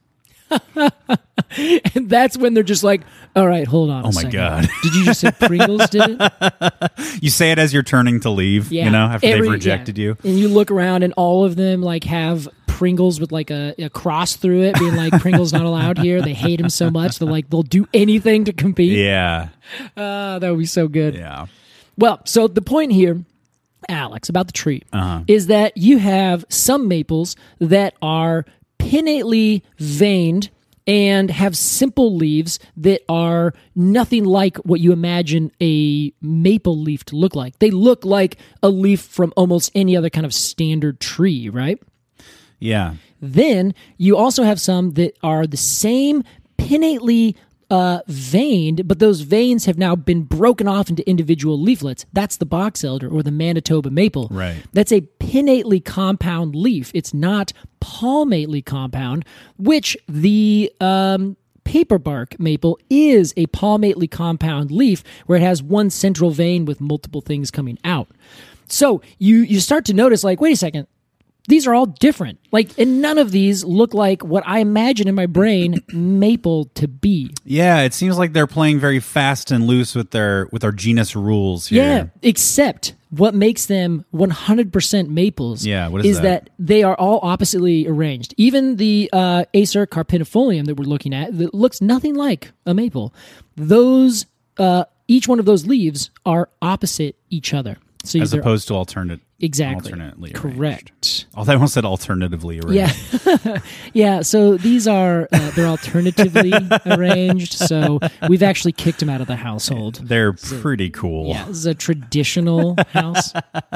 And that's when they're just like, all right, hold on. Oh my god! Did you just say Pringles did it? You say it as you're turning to leave. Yeah. You know, after they've rejected you, and you look around, and all of them have Pringles with a cross through it, being like, Pringles not allowed here. They hate him so much they'll do anything to compete. Yeah, that would be so good. Yeah. Well, so the point here, Alex, about the tree is that you have some maples that are pinnately veined and have simple leaves that are nothing like what you imagine a maple leaf to look like. They look like a leaf from almost any other kind of standard tree, right? Yeah. Then you also have some that are the same pinnately veined, but those veins have now been broken off into individual leaflets. That's the box elder or the Manitoba maple. Right. That's a pinnately compound leaf. It's not palmately compound, which the paperbark maple is a palmately compound leaf where it has one central vein with multiple things coming out. So you start to notice, wait a second, these are all different. And none of these look like what I imagine in my brain maple to be. Yeah, it seems like they're playing very fast and loose with our genus rules here. Yeah, except what makes them 100% maples is that they are all oppositely arranged. Even the Acer carpinifolium that we're looking at, that looks nothing like a maple. Those each one of those leaves are opposite each other. So as opposed to alternately correct. Arranged. I almost said alternatively arranged. Yeah, yeah. So these are they're alternatively arranged. So we've actually kicked them out of the household. They're pretty cool. Yeah, this is a traditional house.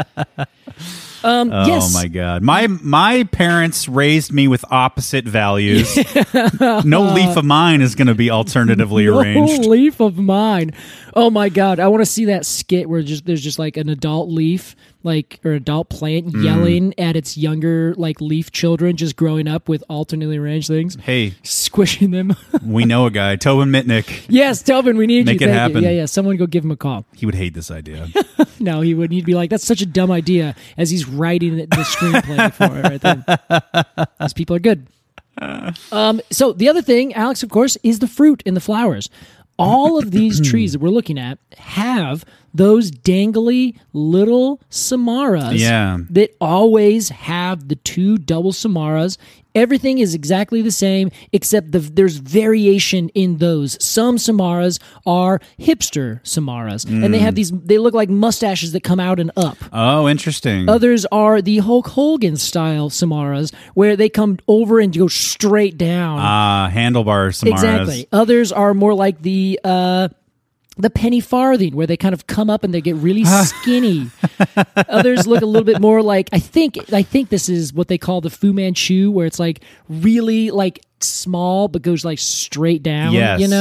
Oh yes. my god! My parents raised me with opposite values. No leaf of mine is going to be alternatively arranged. No leaf of mine. Oh my god! I want to see that skit where there's just an adult leaf, or adult plant yelling at its younger leaf children, just growing up with alternately arranged things. Hey, squishing them. We know a guy, Tobin Mitnick. Yes, Tobin, we need Make you. it Thank happen. You. Yeah. Someone go give him a call. He would hate this idea. No, he wouldn't. He'd be like, "That's such a dumb idea," as he's writing the screenplay for it right there. These people are good. So the other thing, Alex, of course, is the fruit and the flowers. All of these trees that we're looking at have those dangly little samaras that always have the 2 double samaras. Everything is exactly the same, except there's variation in those. Some samaras are hipster samaras, and they look like mustaches that come out and up. Oh, interesting. Others are the Hulk Hogan style samaras, where they come over and go straight down. Handlebar samaras. Exactly. Others are more like the penny farthing, where they kind of come up and they get really skinny. Others look a little bit more like, I think this is what they call the Fu Manchu, where it's really small but goes straight down. Yes. You know.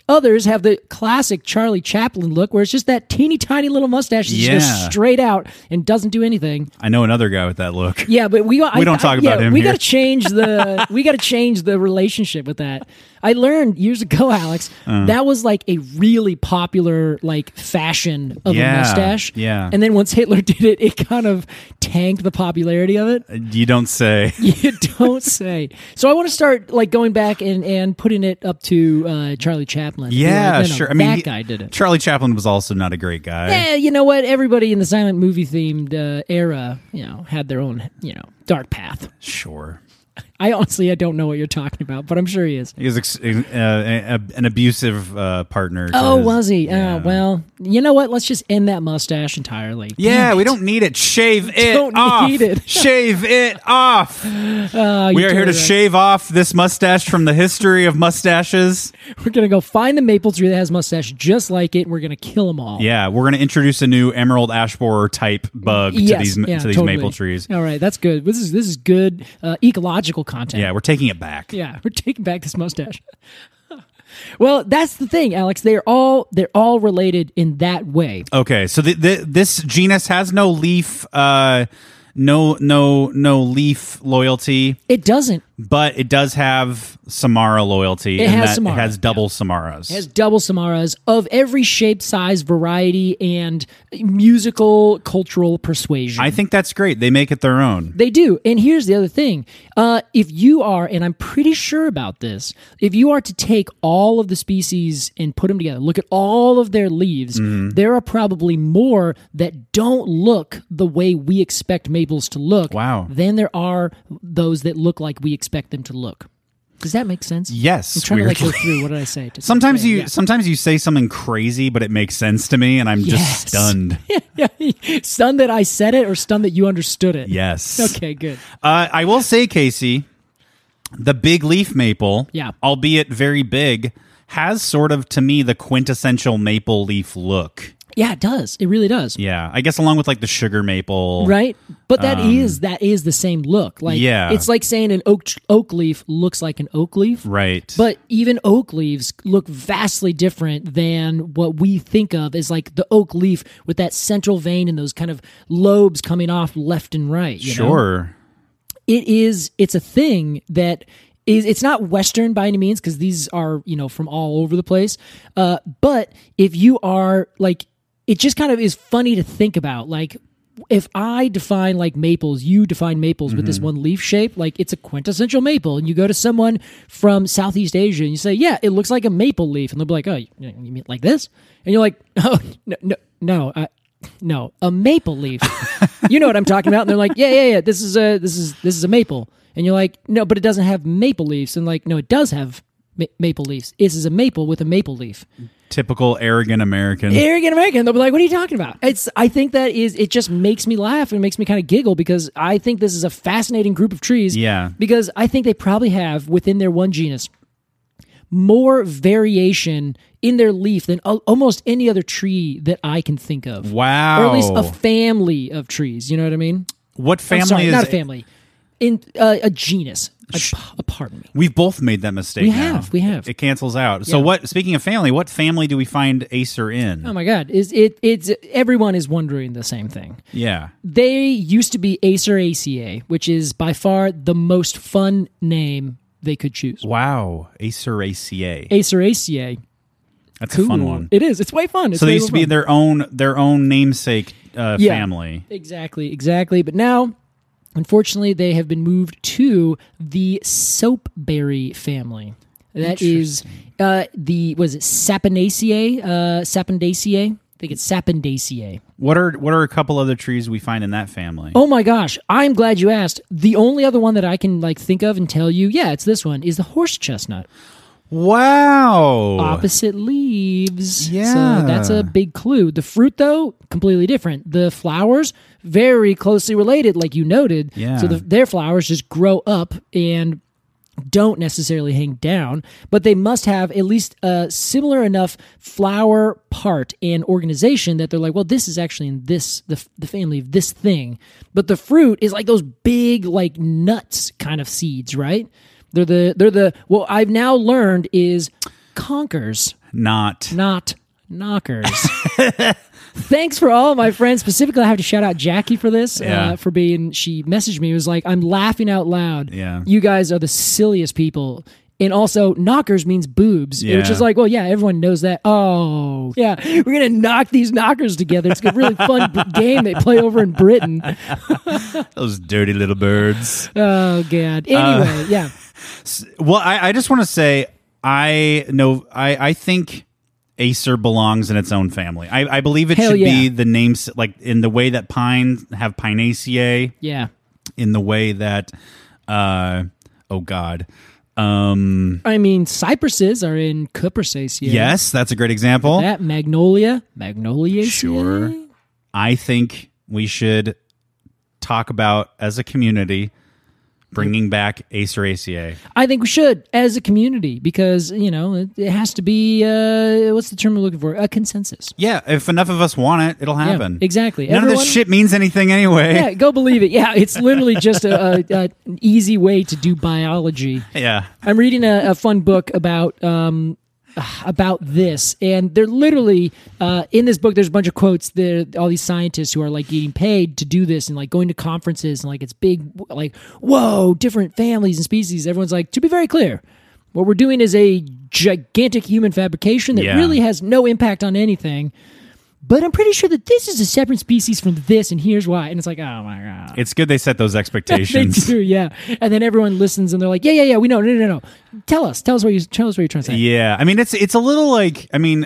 Others have the classic Charlie Chaplin look, where it's just that teeny tiny little mustache that just goes straight out and doesn't do anything. I know another guy with that look. Yeah, but we don't talk about him. We here. got to change the relationship with that. I learned years ago, Alex, that was like a really popular like fashion of a mustache. Yeah. And then once Hitler did it, it kind of tanked the popularity of it. You don't say. You don't say. So I want to start like going back and putting it up to Charlie Chaplin. Yeah, No, sure. I that mean, guy did it. Charlie Chaplin was also not a great guy. Yeah, you know what? Everybody in the silent movie themed era, had their own, dark path. Sure. I don't know what you're talking about, but I'm sure he is. He was an abusive partner. Was he? Yeah. Well, you know what? Let's just end that mustache entirely. Yeah, Damn we it. don't need it. Shave it Don't off. need it. Shave it off. We are here to right. shave off this mustache from the history of mustaches. We're going to go find the maple tree that has mustache just like it, and we're going to kill them all. Yeah, we're going to introduce a new emerald ash borer type bug to these totally. maple trees. All right, that's good. This is good ecological content. Yeah, we're taking it back. Yeah, we're taking back this mustache. Well, that's the thing, Alex. They're all related in that way. Okay, so this genus has no leaf, no leaf loyalty. It doesn't. But it does have Samara loyalty. It has Samara. It has double Samaras. It has double Samaras of every shape, size, variety, and musical, cultural persuasion. I think that's great. They make it their own. They do. And here's the other thing. If you are, and I'm pretty sure about this, if you are to take all of the species and put them together, look at all of their leaves, there are probably more that don't look the way we expect maples to look than there are those that look like we expect them to look. Does that make sense? Yes. I'm trying to go through. What did I say? Sometimes you say something crazy, but it makes sense to me, and I'm just stunned. Stunned that I said it, or stunned that you understood it? Yes. Okay, good. I will say, Casey, the big leaf maple, albeit very big, has sort of, to me, the quintessential maple leaf look. Yeah, it does. It really does. Yeah, I guess along with like the sugar maple, right? But that is the same look. Like, it's like saying an oak leaf looks like an oak leaf, right? But even oak leaves look vastly different than what we think of as like the oak leaf with that central vein and those kind of lobes coming off left and right. You know? It's a thing that. It's not Western by any means, because these are from all over the place. But if you are like, it just kind of is funny to think about. Like, if I define like maples, you define maples with this one leaf shape, like it's a quintessential maple. And you go to someone from Southeast Asia and you say, yeah, it looks like a maple leaf. And they'll be like, oh, you mean like this? And you're like, oh, no, a maple leaf. You know what I'm talking about? And they're like, yeah, this is a maple. And you're like, no, but it doesn't have maple leaves. And like, no, it does have maple leaves. This is a maple with a maple leaf. Typical arrogant American. They'll be like, what are you talking about? I think it just makes me laugh and makes me kind of giggle, because I think this is a fascinating group of trees. Yeah. Because I think they probably have, within their one genus, more variation in their leaf than almost any other tree that I can think of. Wow. Or at least a family of trees. You know what I mean? What family I'm sorry, is not a family. In a genus. Pardon me. We've both made that mistake. We have. It cancels out. So what? Speaking of family, what family do we find Acer in? Oh my God! It's everyone is wondering the same thing. Yeah. They used to be Aceraceae, which is by far the most fun name they could choose. Wow, Aceraceae. Aceraceae. That's a fun one. It is. It's way fun. So they used to be their own namesake family. Exactly. But now, unfortunately, they have been moved to the soapberry family. That is was it Saponaceae? Saponaceae? I think it's Saponaceae. What are a couple other trees we find in that family? Oh my gosh, I'm glad you asked. The only other one that I can think of and tell you, it's this one, is the horse chestnut. Wow. Opposite leaves. Yeah. So that's a big clue. The fruit, though, completely different. The flowers, very closely related, like you noted. Yeah. So their flowers just grow up and don't necessarily hang down, but they must have at least a similar enough flower part and organization that they're like, well, this is actually in the family of this thing. But the fruit is like those big, like nuts kind of seeds, right? They're the what I've now learned is conkers. not knockers. Thanks for all of my friends. Specifically, I have to shout out Jackie for this. She messaged me. It was like, I'm laughing out loud. Yeah. You guys are the silliest people. And also, knockers means boobs, Yeah. which is like, well, yeah, everyone knows that. Oh, yeah, we're going to knock these knockers together. It's a really fun game they play over in Britain. those dirty little birds. Oh, God. Anyway, yeah. Well, I just want to say, I think Acer belongs in its own family. I believe it Hell should yeah. be the names, like in the way that pine have Pinaceae, Yeah. in the way that, oh God. I mean, cypresses are in Cupressaceae. Yes, that's a great example. That Magnolia. Sure. I think we should talk about, as a community, bringing back Aceraceae. I think we should, as a community, because, it has to be, what's the term we're looking for? A consensus. Yeah, if enough of us want it, it'll happen. Yeah, exactly. None of this shit means anything anyway. Yeah, go believe it. Yeah, it's literally just an easy way to do biology. Yeah. I'm reading a fun book about this, and they're literally in this book. There's a bunch of quotes. There, all these scientists who are like getting paid to do this, and like going to conferences, and like it's big, like whoa, different families and species. Everyone's like, to be very clear, what we're doing is a gigantic human fabrication that really has no impact on anything. But I'm pretty sure that this is a separate species from this, and here's why. And it's like, oh my God. It's good they set those They expectations. do, yeah. And then everyone listens, and they're like, yeah, we know, no. Tell us what you're trying to say. Yeah, I mean, it's a little like,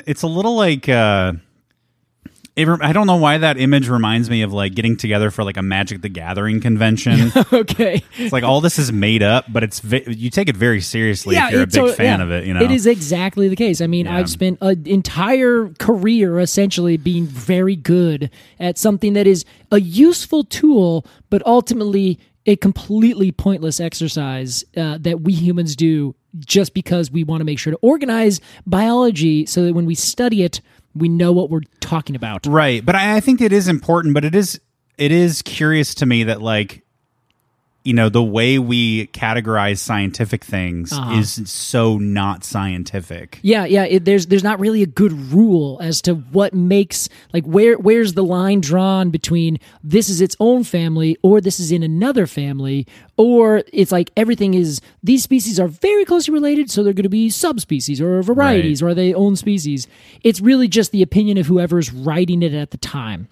I don't know why that image reminds me of like getting together for like a Magic the Gathering convention. Okay. It's like all this is made up, but you take it very seriously if you're a big fan of it. It is exactly the case. I mean, I've spent an entire career essentially being very good at something that is a useful tool, but ultimately a completely pointless exercise that we humans do just because we want to make sure to organize biology so that when we study it, we know what we're talking about. Right. But I think it is important, but it is curious to me that, like, the way we categorize scientific things is so not scientific. Yeah. There's not really a good rule as to what makes, like, where's the line drawn between this is its own family or this is in another family, or it's like everything is, these species are very closely related, so they're going to be subspecies or varieties, or are they own species? It's really just the opinion of whoever's writing it at the time.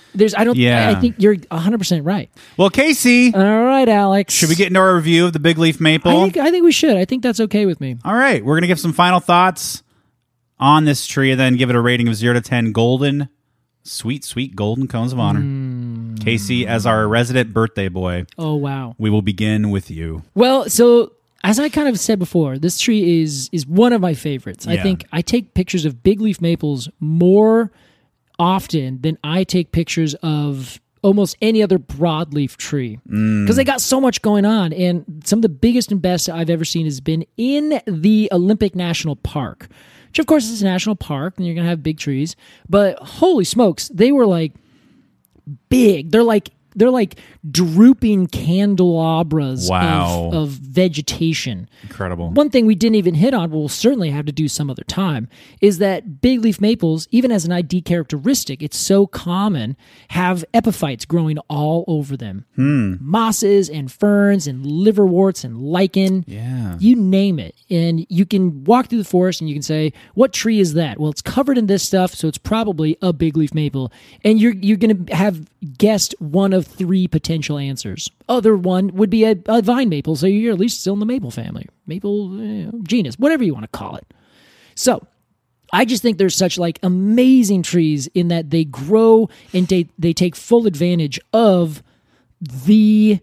I think you're 100% right. Well, Casey. All right, Alex. Should we get into our review of the big leaf maple? I think we should. I think that's okay with me. All right. We're going to give some final thoughts on this tree and then give it a rating of 0 to 10 golden, sweet golden cones of honor. Casey, as our resident birthday boy. Oh, wow. We will begin with you. Well, so as I kind of said before, this tree is one of my favorites. Yeah. I think I take pictures of big leaf maples more often than I take pictures of almost any other broadleaf tree because they got so much going on. And some of the biggest and best I've ever seen has been in the Olympic National Park, which of course is a national park and you're going to have big trees, but holy smokes, they were like big. They're like drooping candelabras of vegetation. Incredible. One thing we didn't even hit on, we'll certainly have to do some other time, is that big leaf maples, even as an ID characteristic, it's so common, have epiphytes growing all over them. Mosses and ferns and liverworts and lichen. Yeah. You name it. And you can walk through the forest and you can say, what tree is that? Well, it's covered in this stuff, so it's probably a big leaf maple. And you're going to have guessed one of 3 potential answers. Other one would be a vine maple, so you're at least still in the maple family, maple genus, whatever you want to call it. So I just think there's such like amazing trees in that they grow and they take full advantage of the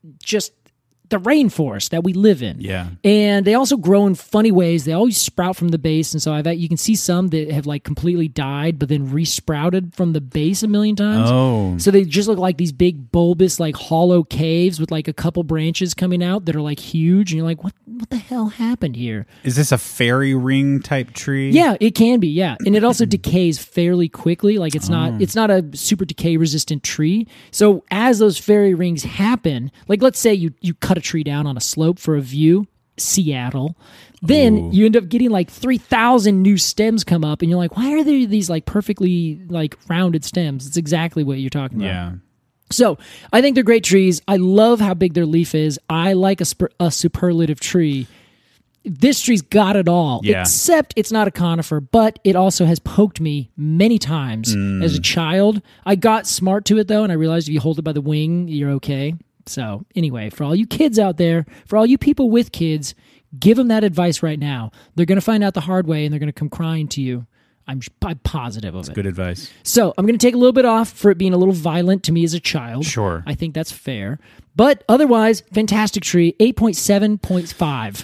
rainforest that we live in. Yeah. And they also grow in funny ways. They always sprout from the base. And so you can see some that have like completely died, but then resprouted from the base a million times. Oh. So they just look like these big bulbous, like hollow caves with like a couple branches coming out that are like huge. And you're like, what the hell happened here? Is this a fairy ring type tree? Yeah, it can be. Yeah. And it also decays fairly quickly. Like it's not a super decay resistant tree. So as those fairy rings happen, like let's say you cut a tree down on a slope for a view, Seattle. Then you end up getting like 3,000 new stems come up, and you're like, why are there these like perfectly like rounded stems? It's exactly what you're talking about. Yeah. So I think they're great trees. I love how big their leaf is. I like a superlative tree. This tree's got it all, except it's not a conifer, but it also has poked me many times as a child. I got smart to it, though, and I realized if you hold it by the wing, you're okay. So anyway, for all you kids out there, for all you people with kids, give them that advice right now. They're going to find out the hard way, and they're going to come crying to you. I'm positive of it. Good advice. So I'm going to take a little bit off for it being a little violent to me as a child. Sure. I think that's fair. But otherwise, fantastic tree, 8.7.5.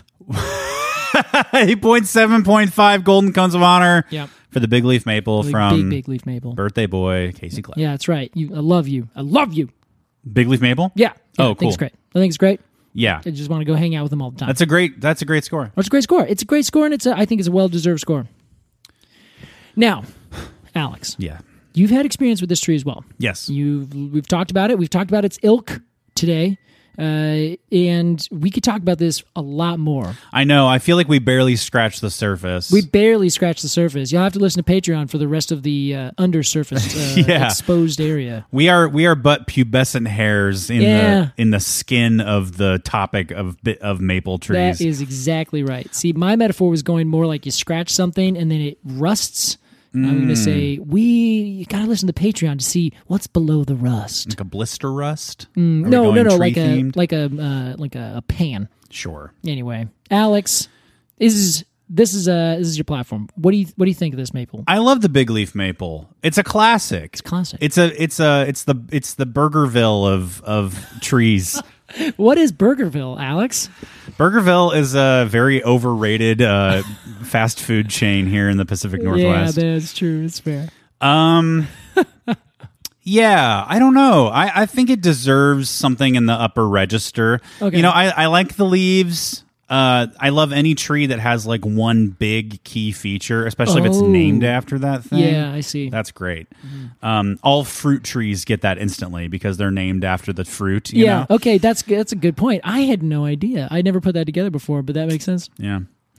8.7.5 Golden Cones of Honor for the Big Leaf Maple from Big Leaf Maple. Birthday boy Casey Clapp. Yeah, that's right. I love you. I love you. Big Leaf Maple? Yeah. Oh, I think it's great. I think it's great. Yeah. I just want to go hang out with them all the time. That's a great score. It's a great score. It's a great score, and I think it's a well-deserved score. Now, Alex. Yeah. You've had experience with this tree as well. Yes. We've talked about it. We've talked about its ilk today. And we could talk about this a lot more. I know. I feel like we barely scratched the surface. We barely scratched the surface. You'll have to listen to Patreon for the rest of the undersurface exposed area. We are but pubescent hairs in the skin of the topic of maple trees. That is exactly right. See, my metaphor was going more like you scratch something and then it rusts. I'm going to say you got to listen to Patreon to see what's below the rust. Like a blister rust? No, like a pan. Sure. Anyway, Alex, this is your platform. What do you think of this maple? I love the Big Leaf Maple. It's a classic. It's classic. It's the Burgerville of trees. What is Burgerville, Alex? Burgerville is a very overrated fast food chain here in the Pacific Northwest. Yeah, that's true. It's fair. Yeah, I don't know. I think it deserves something in the upper register. Okay. You know, I like the leaves. I love any tree that has like one big key feature, especially if it's named after that thing. Yeah, I see. That's great. All fruit trees get that instantly because they're named after the fruit. You know? Okay, that's a good point. I had no idea. I never put that together before, but that makes sense. Yeah.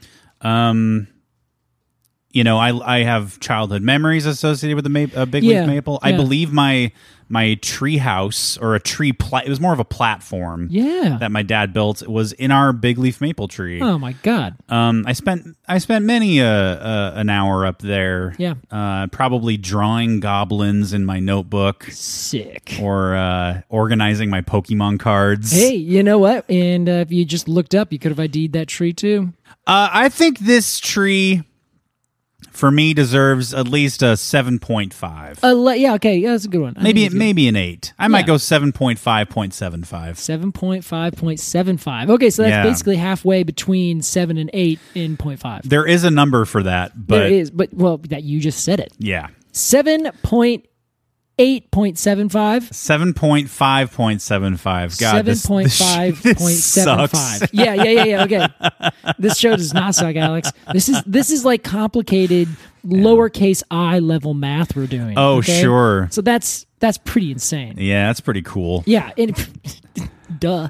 You know, I have childhood memories associated with the big leaf maple. I believe my tree house or a tree it was more of a platform that my dad built was in our big leaf maple tree. Oh my God. I spent many an hour up there. Yeah. Probably drawing goblins in my notebook. Sick. Or organizing my Pokemon cards. Hey, you know what? And if you just looked up, you could have ID'd that tree too. I think this tree, for me, deserves at least a 7.5. Yeah, okay, that's a good one. Maybe an 8. I might go 7.5.75. 7.5.75. Okay, so that's basically halfway between 7 and 8 in 0.5. There is a number for that, but there is, but that you just said it. Yeah. 7.8.75. 7.5.75. God, 7.5.75. Yeah. Okay. This show does not suck, Alex. This is like complicated lowercase I level math we're doing. Oh, okay? sure. So that's pretty insane. Yeah, that's pretty cool. Yeah. Duh.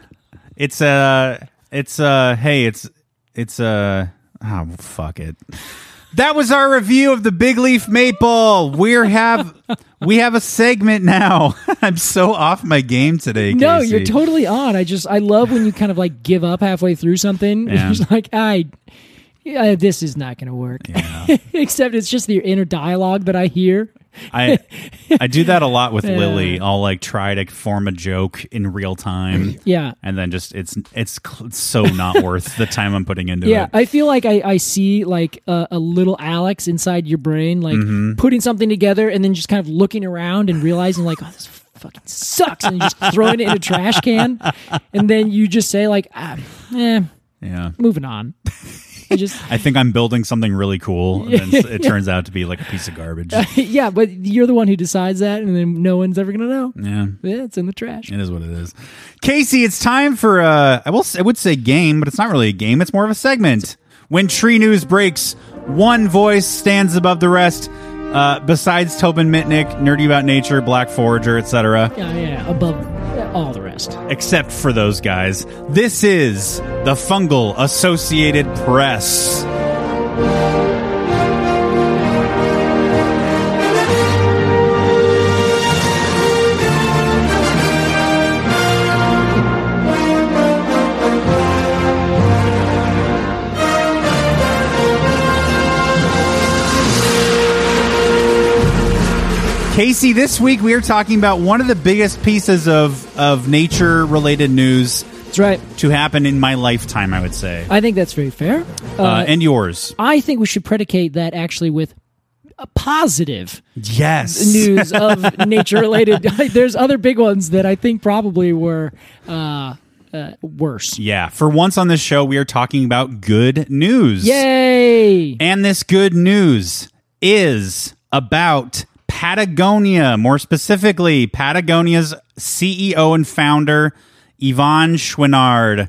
Fuck it. That was our review of the Big Leaf Maple. We have a segment now. I'm so off my game today, Casey. No, you're totally on. I love when you kind of like give up halfway through something. Yeah. You're just like, this is not going to work. Yeah. Except it's just your inner dialogue that I hear. I do that a lot with Lily. I'll like try to form a joke in real time. Yeah. And then just it's so not worth the time I'm putting into it. Yeah, I feel like I see like a little Alex inside your brain, like putting something together and then just kind of looking around and realizing like, oh, this fucking sucks, and just throwing it in a trash can, and then you just say like, moving on. I think I'm building something really cool, and then it turns out to be like a piece of garbage. Yeah, but you're the one who decides that, and then no one's ever going to know. Yeah, it's in the trash. It is what it is. Casey, it's time for I would say game, but it's not really a game. It's more of a segment. When tree news breaks, one voice stands above the rest. Besides Tobin Mitnick, Nerdy About Nature, Black Forager, etc. Yeah, above all the rest. Except for those guys. This is the Fungal Associated Press. Casey, this week we are talking about one of the biggest pieces of nature-related news That's right. to happen in my lifetime, I would say. I think that's very fair. And yours. I think we should predicate that actually with a positive Yes. news of nature-related. There's other big ones that I think probably were worse. Yeah. For once on this show, we are talking about good news. Yay! And this good news is about Patagonia. More specifically, Patagonia's CEO and founder, Yvon Chouinard,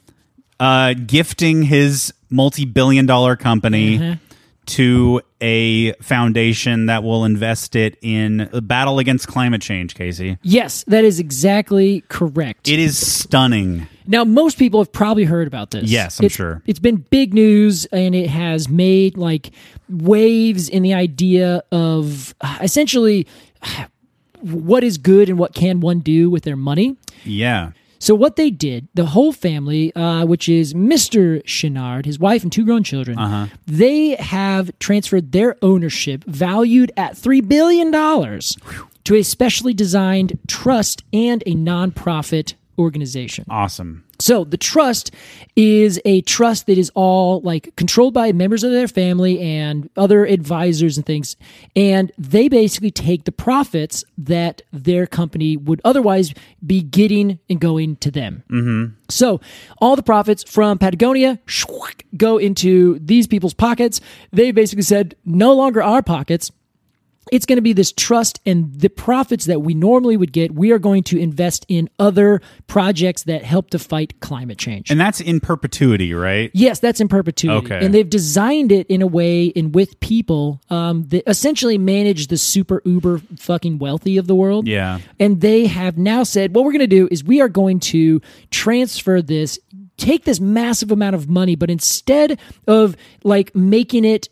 gifting his multi-billion-dollar company to a foundation that will invest it in the battle against climate change, Casey. Yes, that is exactly correct. It is stunning. Now, most people have probably heard about this. Yes, I'm sure. It's been big news, and it has made like waves in the idea of essentially what is good and what can one do with their money. Yeah. So what they did, the whole family, which is Mr. Chouinard, his wife and two grown children, they have transferred their ownership, valued at $3 billion, to a specially designed trust and a nonprofit organization. Awesome. So the trust is a trust that is all like controlled by members of their family and other advisors and things. And they basically take the profits that their company would otherwise be getting and going to them. Mm-hmm. So all the profits from Patagonia go into these people's pockets. They basically said, no longer our pockets. It's going to be this trust, and the profits that we normally would get, we are going to invest in other projects that help to fight climate change. And that's in perpetuity, right? Yes, that's in perpetuity. Okay. And they've designed it in a way and with people that essentially manage the super uber fucking wealthy of the world. Yeah. And they have now said, what we're going to do is we are going to transfer this, take this massive amount of money, but instead of like making it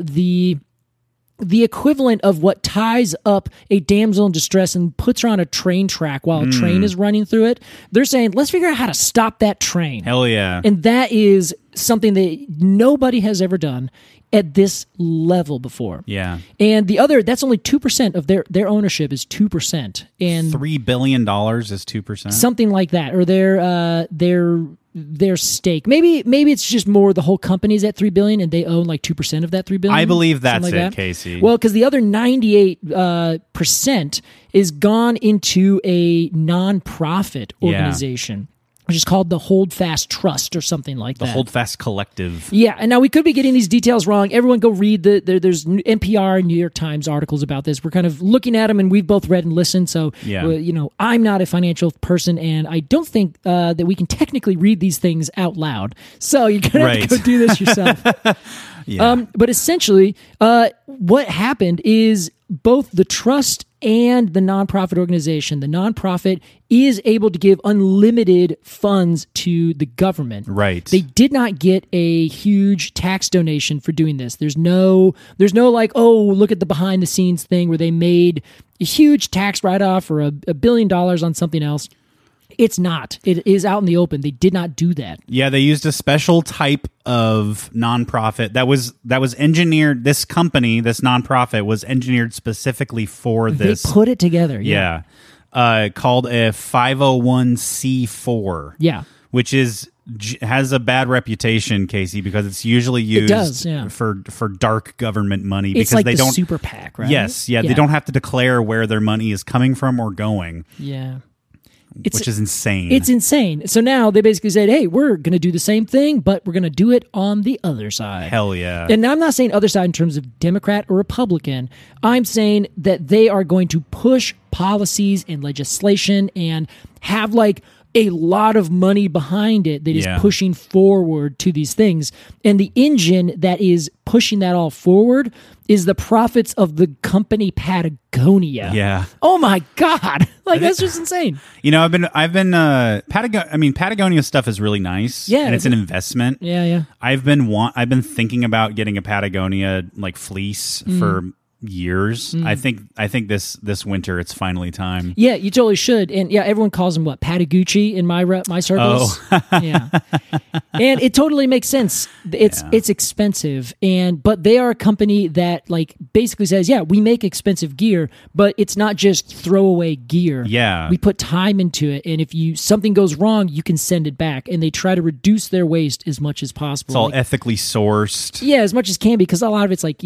the equivalent of what ties up a damsel in distress and puts her on a train track while a train is running through it, they're saying, let's figure out how to stop that train. Hell yeah. And that is something that nobody has ever done at this level before. Yeah. And the other, that's only 2% of their ownership is 2%. And $3 billion is 2%? something like that. Or their stake. Maybe it's just more the whole company's at $3 billion and they own like 2% of that $3 billion. I believe that's like it, that. Casey. Well, because the other 98% is gone into a nonprofit organization, which is called the Holdfast Trust or something like that. The Holdfast Collective. Yeah, and now we could be getting these details wrong. Everyone go read there's NPR and New York Times articles about this. We're kind of looking at them, and we've both read and listened. So, I'm not a financial person, and I don't think that we can technically read these things out loud. So you're going to have to go do this yourself. Yeah. But essentially, what happened is both the trust and the nonprofit organization, the nonprofit is able to give unlimited funds to the government. Right. They did not get a huge tax donation for doing this. There's no like, oh, look at the behind the scenes thing where they made a huge tax write-off or $1 billion on something else. It's not. It is out in the open. They did not do that. Yeah, they used a special type of nonprofit that was engineered. This company, this nonprofit, was engineered specifically for this. They put it together. Yeah, called a 501c4. Yeah, which has a bad reputation, Casey, because it's usually used for dark government money. It's because like they the don't super PAC, right? Yes, yeah, they don't have to declare where their money is coming from or going. Yeah. Which is insane. It's insane. So now they basically said, hey, we're going to do the same thing, but we're going to do it on the other side. Hell yeah. And I'm not saying other side in terms of Democrat or Republican. I'm saying that they are going to push policies and legislation and have like a lot of money behind it that is Yeah. pushing forward to these things. And the engine that is pushing that all forward is the profits of the company Patagonia. Yeah. Oh my God. Like, that's just insane. You know, I've been Patagonia. I mean, Patagonia stuff is really nice. Yeah, and it's an investment. Yeah, yeah. I've been thinking about getting a Patagonia like fleece for years. I think this winter it's finally time. Yeah, you totally should. And yeah, everyone calls them what? Patagucci in my circles. Oh. Yeah. And it totally makes sense. It's expensive, but they are a company that like basically says, yeah, we make expensive gear, but it's not just throwaway gear. Yeah. We put time into it, and if something goes wrong, you can send it back, and they try to reduce their waste as much as possible. It's all Like, ethically sourced. yeah, as much as can be, because a lot of it's like,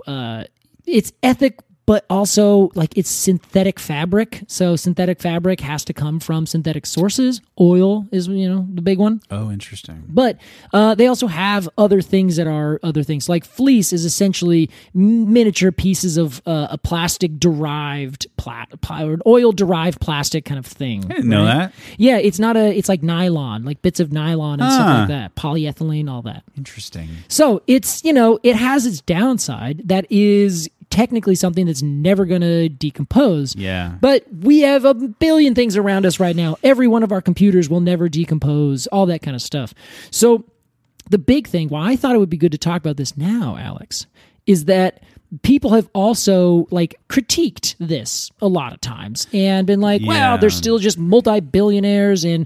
it's ethic, but also like it's synthetic fabric. So synthetic fabric has to come from synthetic sources. Oil is, the big one. Oh, interesting. But they also have other things that are other things. Like fleece is essentially miniature pieces of a plastic-derived, or oil-derived plastic kind of thing. I didn't know that. Yeah, it's like nylon, like bits of nylon and stuff like that. Polyethylene, all that. Interesting. So it's, it has its downside that is technically something that's never going to decompose. Yeah. But we have a billion things around us right now. Every one of our computers will never decompose, all that kind of stuff. So the big thing, why I thought it would be good to talk about this now, Alex, is that people have also like critiqued this a lot of times and been like, well, they're still just multi-billionaires and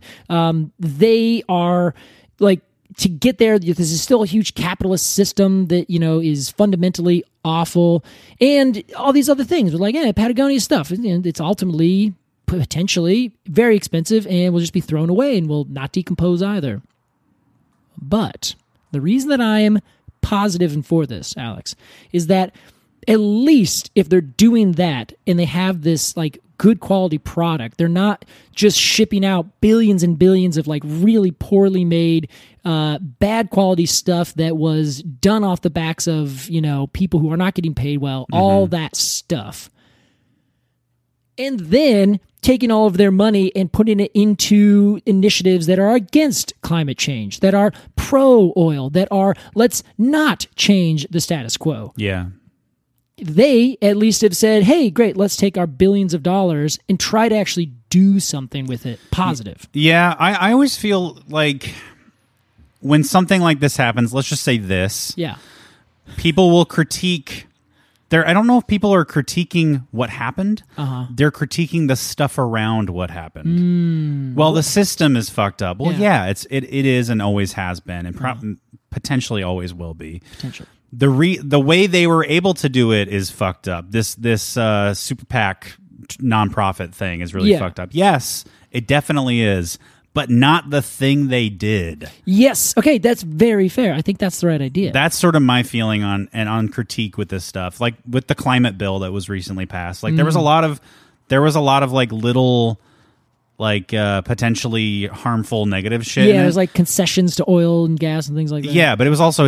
they are like, to get there, this is still a huge capitalist system that, is fundamentally awful. And all these other things. We're like, Patagonia stuff. It's ultimately, potentially, very expensive and will just be thrown away and will not decompose either. But the reason that I am positive and for this, Alex, is that at least if they're doing that and they have this like good quality product, they're not just shipping out billions and billions of like really poorly made bad quality stuff that was done off the backs of people who are not getting paid well, all that stuff, and then taking all of their money and putting it into initiatives that are against climate change, that are pro oil, that are let's not change the status quo. Yeah. They at least have said, hey, great, let's take our billions of dollars and try to actually do something with it positive. Yeah, I always feel like when something like this happens, let's just say this. Yeah. People will critique I don't know if people are critiquing what happened. They're critiquing the stuff around what happened. Well, the system is fucked up. Well, yeah, it is and always has been and potentially always will be. Potentially. The way they were able to do it is fucked up. This super PAC nonprofit thing is really fucked up. Yes, it definitely is, but not the thing they did. Yes. Okay, that's very fair. I think that's the right idea. That's sort of my feeling on critique with this stuff. Like with the climate bill that was recently passed. Like there was a lot of like little like potentially harmful negative shit. Yeah, there's like concessions to oil and gas and things like that. Yeah, but it was also a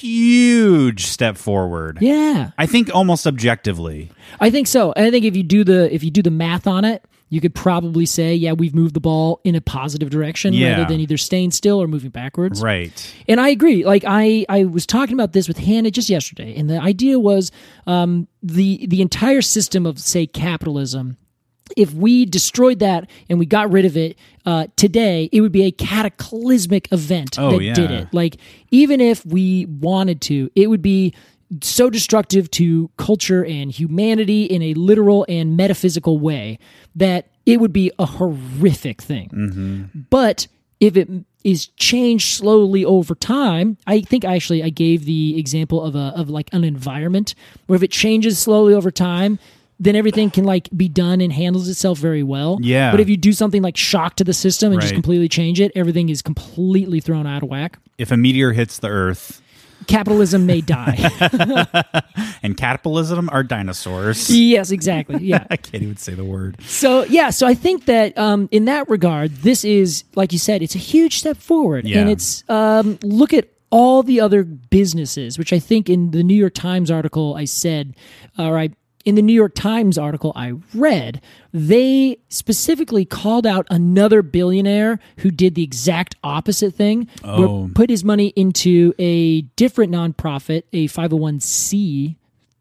huge step forward. Yeah. I think almost objectively. I think so. And I think if you do the math on it, you could probably say, yeah, we've moved the ball in a positive direction rather than either staying still or moving backwards. Right. And I agree. Like I was talking about this with Hannah just yesterday, and the idea was the entire system of, say, capitalism. If we destroyed that and we got rid of it today, it would be a cataclysmic event that did it. Like, even if we wanted to, it would be so destructive to culture and humanity in a literal and metaphysical way that it would be a horrific thing. Mm-hmm. But if it is changed slowly over time, I think I gave the example of like an environment where if it changes slowly over time, then everything can like be done and handles itself very well. Yeah. But if you do something like shock to the system and just completely change it, everything is completely thrown out of whack. If a meteor hits the Earth, capitalism may die. And capitalism are dinosaurs. Yes, exactly. Yeah. I can't even say the word. So I think that in that regard, this is, like you said, it's a huge step forward. Yeah. And it's, look at all the other businesses, which I think in the New York Times article I said, all right, in the New York Times article I read, they specifically called out another billionaire who did the exact opposite thing, put his money into a different nonprofit, a 501c3,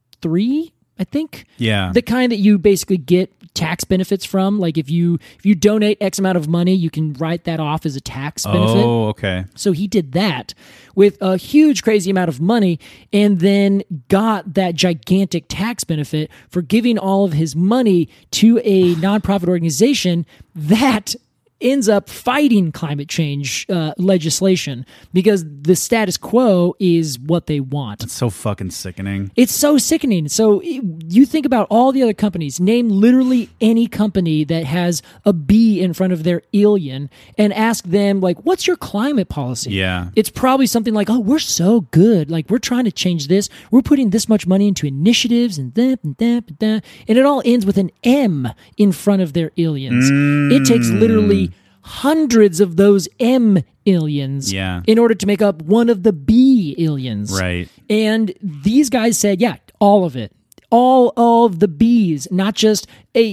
I think. Yeah. The kind that you basically get tax benefits from. Like if you donate X amount of money, you can write that off as a tax benefit. Oh, okay. So he did that with a huge, crazy amount of money and then got that gigantic tax benefit for giving all of his money to a nonprofit organization that ends up fighting climate change legislation because the status quo is what they want. It's so fucking sickening. It's so sickening. So you think about all the other companies, name literally any company that has a B in front of their alien and ask them, like, what's your climate policy? Yeah. It's probably something like, oh, we're so good. Like, we're trying to change this. We're putting this much money into initiatives and that and that and that. And it all ends with an M in front of their aliens. It takes literally hundreds of those M aliens in order to make up one of the B aliens. Right. And these guys said, yeah, all of it. All of the B's, not just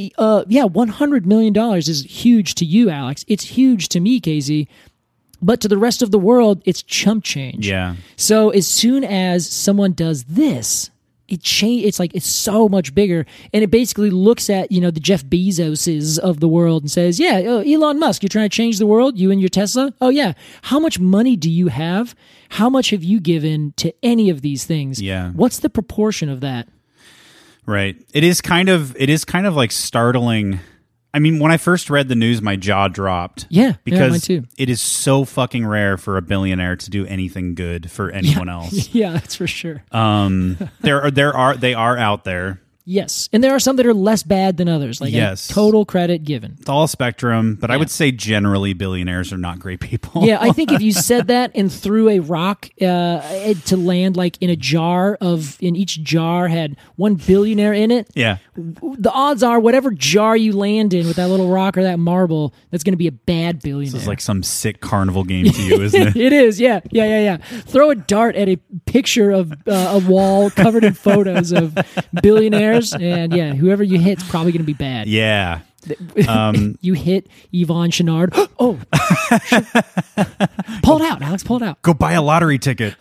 $100 million is huge to you, Alex. It's huge to me, Casey. But to the rest of the world, it's chump change. Yeah. So as soon as someone does this, it's so much bigger, and it basically looks at the Jeff Bezoses of the world and says, yeah, Elon Musk, you're trying to change the world, you and your Tesla. Oh yeah, how much money do you have? How much have you given to any of these things? Yeah, what's the proportion of that? Right. It is kind of like startling. I mean, when I first read the news, my jaw dropped. Yeah, because mine too. It is so fucking rare for a billionaire to do anything good for anyone else. Yeah, that's for sure. They are out there. Yes, and there are some that are less bad than others. Like, total credit given. It's all a spectrum, but I would say generally billionaires are not great people. Yeah, I think if you said that and threw a rock to land like in each jar had one billionaire in it. Yeah, the odds are whatever jar you land in with that little rock or that marble, that's going to be a bad billionaire. This is like some sick carnival game to you, isn't it? It is. Yeah. Throw a dart at a picture of a wall covered in photos of billionaires. And yeah, whoever you hit's probably going to be bad. Yeah. You hit Yvonne Chouinard. Oh, pull it out, Alex. Pull it out. Go buy a lottery ticket.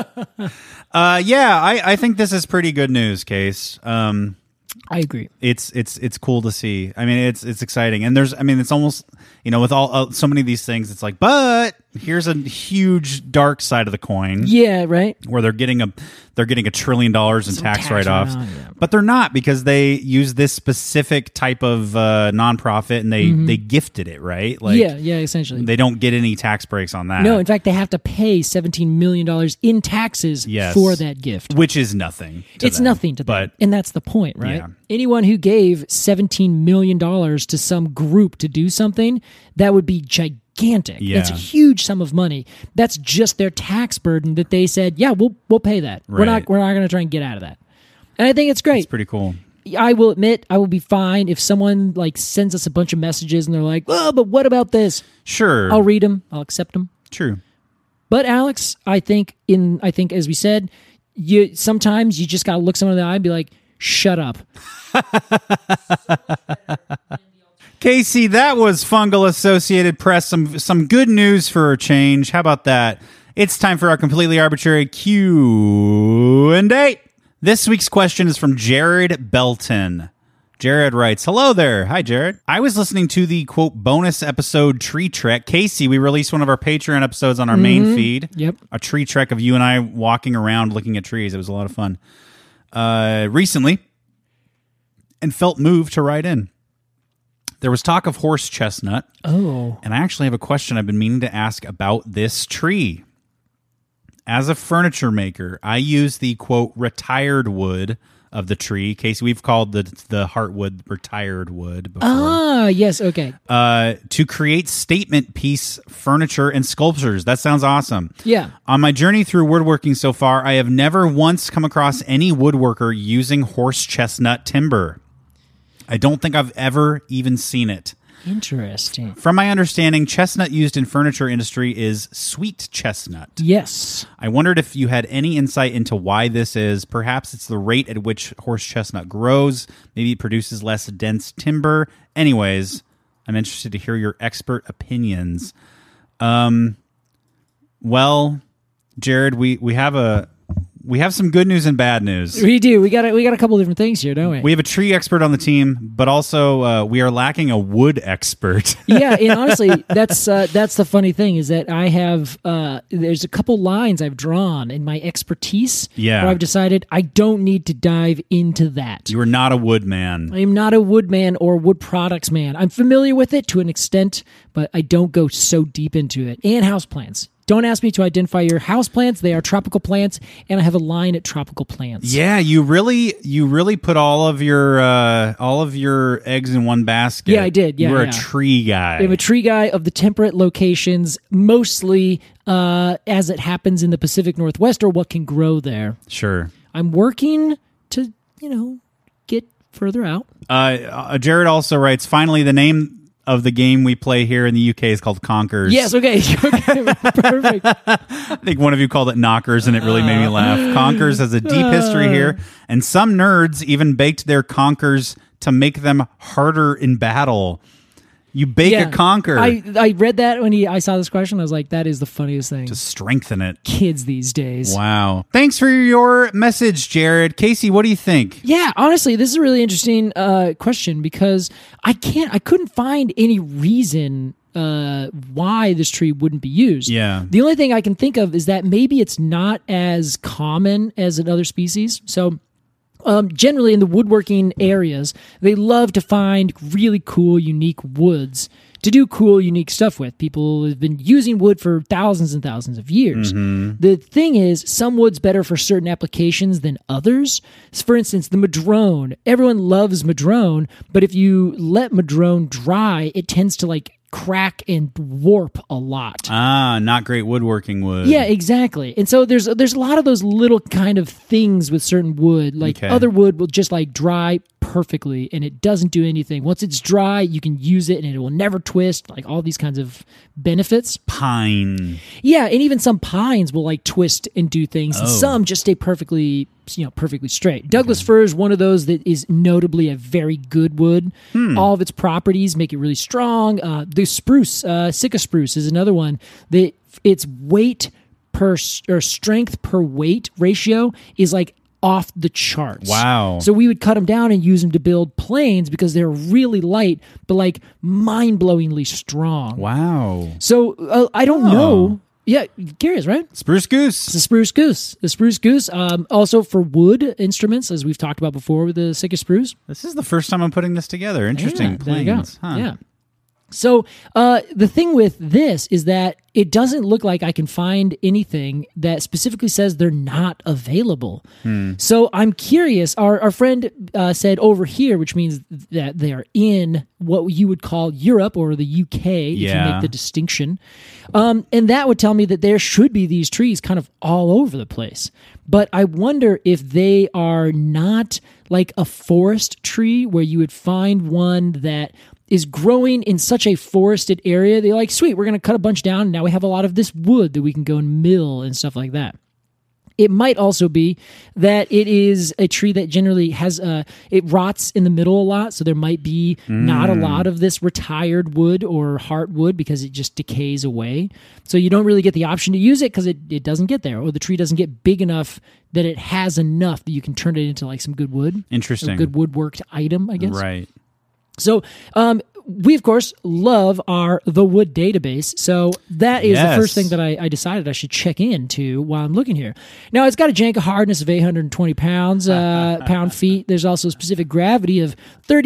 I think this is pretty good news, Case. I agree. It's cool to see. I mean, it's exciting, and it's almost with all so many of these things. It's like, but here's a huge dark side of the coin. Yeah, right. Where they're getting $1 trillion in tax write-offs, yeah. But they're not, because they use this specific type of nonprofit and they gifted it, right? Like, yeah, essentially. They don't get any tax breaks on that. No, in fact, they have to pay $17 million in taxes for that gift, which is nothing. It's nothing to them, and that's the point, right? Yeah. Anyone who gave $17 million to some group to do something, that would be gigantic. Yeah. That's a huge sum of money. That's just their tax burden that they said, yeah, we'll pay that. Right. We're not going to try and get out of that. And I think it's great. It's pretty cool. I will admit, I will be fine if someone like sends us a bunch of messages and they're like, oh, but what about this? Sure. I'll read them. I'll accept them. True. But Alex, I think as we said, sometimes you just got to look someone in the eye and be like, shut up. Casey, that was Fungal Associated Press. Some good news for a change. How about that? It's time for our completely arbitrary Q&A. This week's question is from Jared Belton. Jared writes, hello there. Hi, Jared. I was listening to the, quote, bonus episode Tree Trek. Casey, we released one of our Patreon episodes on our main feed. Yep. A tree trek of you and I walking around looking at trees. It was a lot of fun. Recently, and felt moved to write in. There was talk of horse chestnut. Oh. And I actually have a question I've been meaning to ask about this tree. As a furniture maker, I use the, quote, retired wood of the tree. Casey, we've called the heartwood retired wood before. Ah, yes, okay. To create statement piece furniture and sculptures. That sounds awesome. Yeah. On my journey through woodworking so far, I have never once come across any woodworker using horse chestnut timber. I don't think I've ever even seen it. Interesting. From my understanding, chestnut used in furniture industry is sweet chestnut. Yes. I wondered if you had any insight into why this is. Perhaps it's the rate at which horse chestnut grows. Maybe it produces less dense timber. Anyways, I'm interested to hear your expert opinions. Well, Jared, we have some good news and bad news. We do. We got a couple different things here, don't we? We have a tree expert on the team, but also we are lacking a wood expert. Yeah, and honestly, that's the funny thing is that I have there's a couple lines I've drawn in my expertise where I've decided I don't need to dive into that. You are not a wood man. I am not a wood man or wood products man. I'm familiar with it to an extent, but I don't go so deep into it. And houseplants. Don't ask me to identify your houseplants. They are tropical plants, and I have a line at tropical plants. Yeah, you really put all of your eggs in one basket. Yeah, I did. Yeah, you're a tree guy. I'm a tree guy of the temperate locations, mostly as it happens in the Pacific Northwest or what can grow there. Sure. I'm working to, get further out. Jared also writes, finally, the name of the game we play here in the UK is called Conkers. Yes, okay, perfect. I think one of you called it Knockers, and it really made me laugh. Conkers has a deep history here, and some nerds even baked their Conkers to make them harder in battle. You bake a conker. I read that when I saw this question. I was like, that is the funniest thing. To strengthen it. Kids these days. Wow. Thanks for your message, Jared. Casey, what do you think? Yeah, honestly, this is a really interesting question because I couldn't find any reason why this tree wouldn't be used. Yeah. The only thing I can think of is that maybe it's not as common as in other species. So generally in the woodworking areas, they love to find really cool, unique woods to do cool, unique stuff with. People have been using wood for thousands and thousands of years. Mm-hmm. The thing is, some wood's better for certain applications than others. For instance, the madrone. Everyone loves madrone, but if you let madrone dry, it tends to crack and warp a lot. Not great woodworking wood. Yeah, exactly. And so there's a lot of those little kind of things with certain wood. Other wood will just dry perfectly and it doesn't do anything. Once it's dry, you can use it and it will never twist, all these kinds of benefits. Pine. Yeah, and even some pines will twist and do things, and some just stay perfectly straight. Douglas fir is one of those that is notably a very good wood. All of its properties make it really strong. The spruce, Sitka spruce is another one that its weight or strength per weight ratio is off the charts. Wow. So we would cut them down and use them to build planes because they're really light, but mind-blowingly strong. Wow. So I don't know. Yeah, curious, right? Spruce goose. It's a spruce goose. The spruce goose. Also for wood instruments, as we've talked about before with the Sitka spruce. This is the first time I'm putting this together. Interesting. Yeah, there you go. Huh. Yeah. So the thing with this is that it doesn't look like I can find anything that specifically says they're not available. So I'm curious. Our friend said over here, which means that they are in what you would call Europe or the UK, if you make the distinction. And that would tell me that there should be these trees kind of all over the place. But I wonder if they are not like a forest tree where you would find one that is growing in such a forested area. They're like, sweet, we're going to cut a bunch down. And now we have a lot of this wood that we can go and mill and stuff like that. It might also be that it is a tree that generally has it rots in the middle a lot, so there might be not a lot of this retired wood or heartwood because it just decays away. So you don't really get the option to use it because it doesn't get there, or the tree doesn't get big enough that it has enough that you can turn it into some good wood. Interesting. A good woodworked item, I guess. Right. So we, of course, love The Wood database. So that is the first thing that I decided I should check into while I'm looking here. Now, it's got a Janka hardness of 820 pounds, pound-feet. There's also a specific gravity of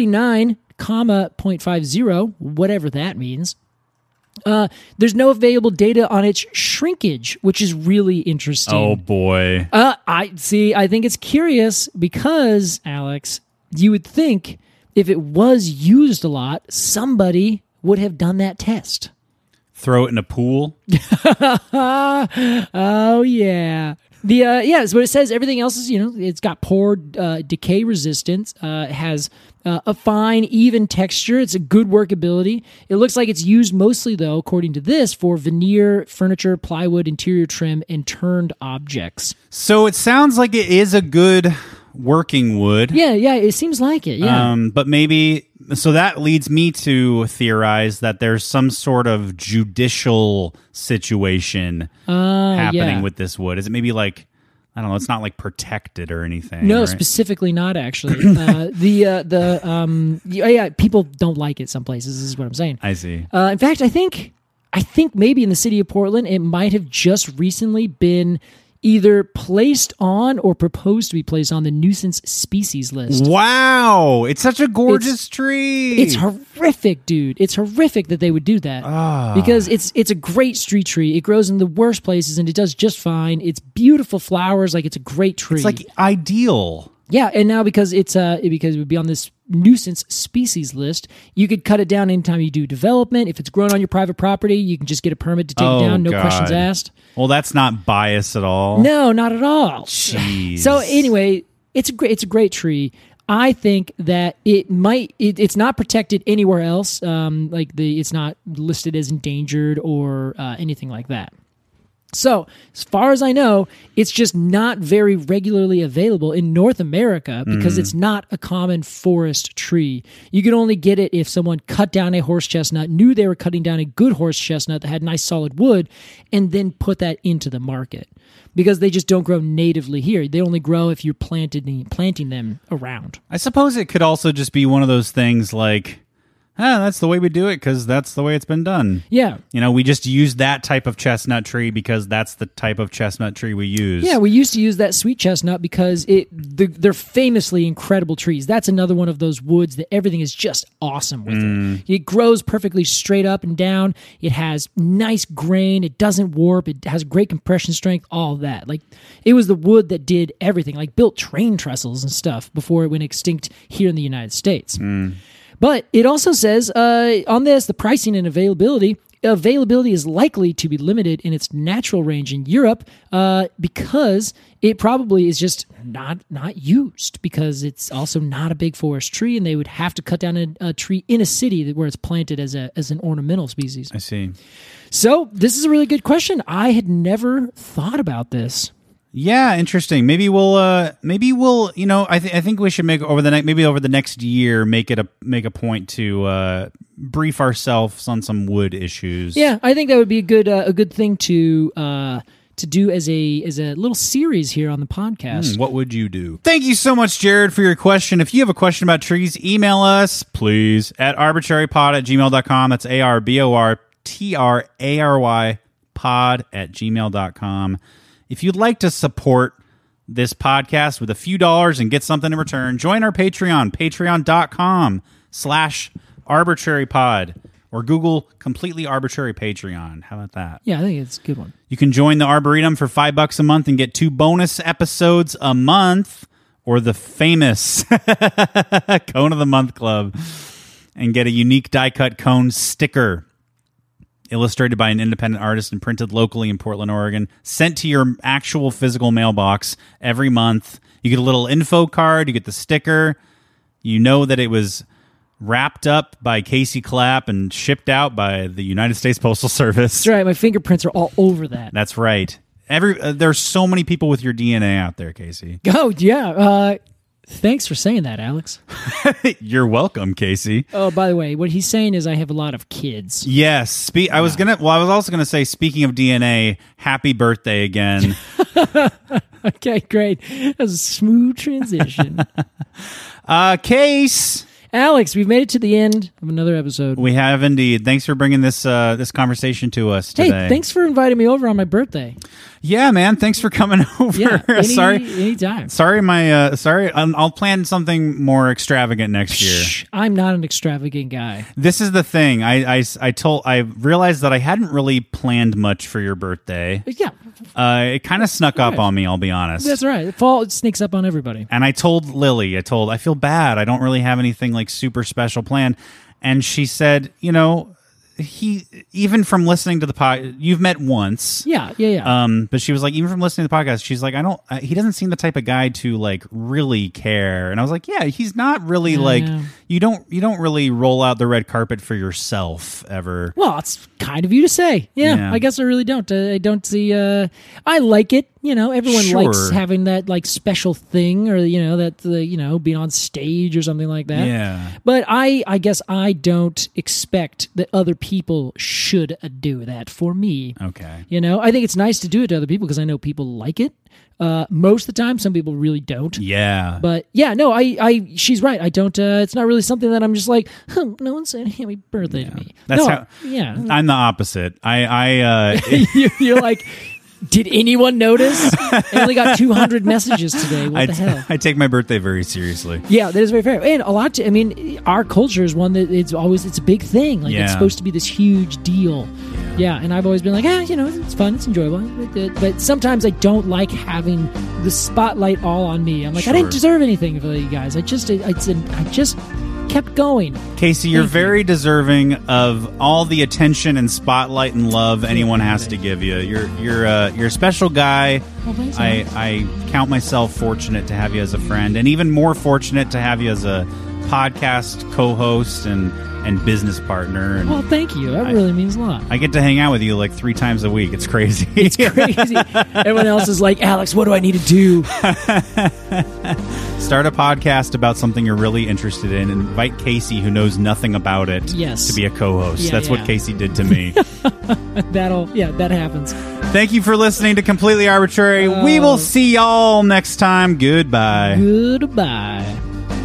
39.50, whatever that means. There's no available data on its shrinkage, which is really interesting. Oh, boy. I think it's curious because, Alex, you would think if it was used a lot, somebody would have done that test. Throw it in a pool? Oh, yeah. So what it says, everything else is, it's got poor decay resistance. It has a fine, even texture. It's a good workability. It looks like it's used mostly, though, according to this, for veneer, furniture, plywood, interior trim, and turned objects. So it sounds like it is a good working wood. Yeah, it seems like it. Yeah, but maybe. So that leads me to theorize that there's some sort of judicial situation happening with this wood. Is it maybe like, I don't know, it's not like protected or anything? No, right? Specifically not, actually. People don't like it some places, is what I'm saying. I see. In fact, I think maybe in the city of Portland, it might have just recently been either placed on or proposed to be placed on the nuisance species list. Wow. It's such a gorgeous tree. It's horrific, dude. It's horrific that they would do that. Because it's a great street tree. It grows in the worst places and it does just fine. It's beautiful flowers. Like, it's a great tree. It's like ideal. Yeah, and now because it would be on this nuisance species list, you could cut it down anytime you do development. If it's grown on your private property, you can just get a permit to take it down, no questions asked. Well, that's not biased at all. No, not at all. Jeez. So anyway, it's a great tree. I think that it's not protected anywhere else. It's not listed as endangered or anything like that. So, as far as I know, it's just not very regularly available in North America because it's not a common forest tree. You can only get it if someone cut down a horse chestnut, knew they were cutting down a good horse chestnut that had nice solid wood, and then put that into the market. Because they just don't grow natively here. They only grow if you're planting them around. I suppose it could also just be one of those things like, that's the way we do it because that's the way it's been done. Yeah. We just use that type of chestnut tree because that's the type of chestnut tree we use. Yeah, we used to use that sweet chestnut because they're famously incredible trees. That's another one of those woods that everything is just awesome with it. It grows perfectly straight up and down. It has nice grain. It doesn't warp. It has great compression strength, all of that. Like, it was the wood that did everything, like built train trestles and stuff before it went extinct here in the United States. But it also says on this, the pricing and availability is likely to be limited in its natural range in Europe because it probably is just not used because it's also not a big forest tree and they would have to cut down a tree in a city where it's planted as an ornamental species. I see. So this is a really good question. I had never thought about this. Yeah, interesting. Maybe we'll I think we should make over the next year make a point to brief ourselves on some wood issues. Yeah, I think that would be a good thing to do as a little series here on the podcast. What would you do? Thank you so much, Jared, for your question. If you have a question about trees, email us, please, at arbitrarypod@gmail.com. That's arbitrary_pod@gmail.com. If you'd like to support this podcast with a few dollars and get something in return, join our Patreon, patreon.com/arbitrarypod, or Google Completely Arbitrary Patreon. How about that? Yeah, I think it's a good one. You can join the Arboretum for $5 a month and get 2 bonus episodes a month, or the famous Cone of the Month Club, and get a unique die-cut cone sticker illustrated by an independent artist and printed locally in Portland, Oregon, sent to your actual physical mailbox every month. You get a little info card, you get the sticker, you know that it was wrapped up by Casey Clapp and shipped out by the United States Postal Service. That's right, my fingerprints are all over that. That's right. There's so many people with your DNA out there, Casey. Oh, yeah. Thanks for saying that, Alex. You're welcome, Casey. Oh, by the way, what he's saying is I have a lot of kids. Yes. I was also going to say, speaking of DNA, happy birthday again. Okay, great. That was a smooth transition. Case. Alex, we've made it to the end of another episode. We have indeed. Thanks for bringing this conversation to us today. Hey, thanks for inviting me over on my birthday. Yeah, man. Thanks for coming over. Yeah, Anytime. anytime. Sorry. I'll plan something more extravagant next year. I'm not an extravagant guy. This is the thing. I realized that I hadn't really planned much for your birthday. Yeah. It kind of snuck up on me, I'll be honest. That's right. Fall sneaks up on everybody. And I told Lily, I feel bad. I don't really have anything like super special planned. And she said, he, even from listening to the pod, you've met once. Yeah. But she was like, even from listening to the podcast, she's like, he doesn't seem the type of guy to like really care. And I was like, yeah, he's not really like, you don't really roll out the red carpet for yourself ever. Well, it's kind of you to say. Yeah. I guess I really don't. I don't see, I like it. Everyone likes having that like special thing, or that being on stage or something like that. Yeah. But I guess I don't expect that other people should do that for me. Okay. I think it's nice to do it to other people because I know people like it. Most of the time, some people really don't. Yeah. But yeah, no, she's right. I don't. It's not really something that I'm just like, no one said happy birthday to me. That's Yeah. I'm the opposite. You're like, did anyone notice? I only got 200 messages today. What the hell? I take my birthday very seriously. Yeah, that is very fair. And our culture is one that it's a big thing. Like it's supposed to be this huge deal. Yeah, and I've always been like, it's fun, it's enjoyable. But sometimes I don't like having the spotlight all on me. I'm like, I didn't deserve anything for you guys. I just kept going. Casey, you're very deserving of all the attention and spotlight and love anyone has to give you. You're a special guy. Well, thanks, I count myself fortunate to have you as a friend, and even more fortunate to have you as a podcast co-host and business partner. And well, thank you. That really means a lot. I get to hang out with you like 3 times a week. It's crazy. It's crazy. Everyone else is like, Alex, what do I need to do? Start a podcast about something you're really interested in. Invite Casey, who knows nothing about it, to be a co-host. That's what Casey did to me. That happens. Thank you for listening to Completely Arbitrary. We will see y'all next time. Goodbye. Goodbye.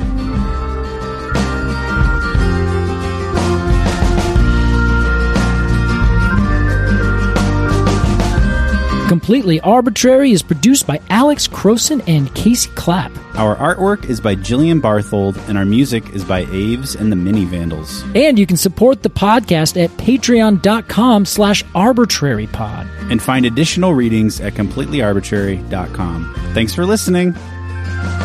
Completely Arbitrary is produced by Alex Croson and Casey Clapp. Our artwork is by Jillian Barthold, and our music is by Aves and the Mini Vandals. And you can support the podcast at patreon.com/arbitrarypod. And find additional readings at completelyarbitrary.com. Thanks for listening.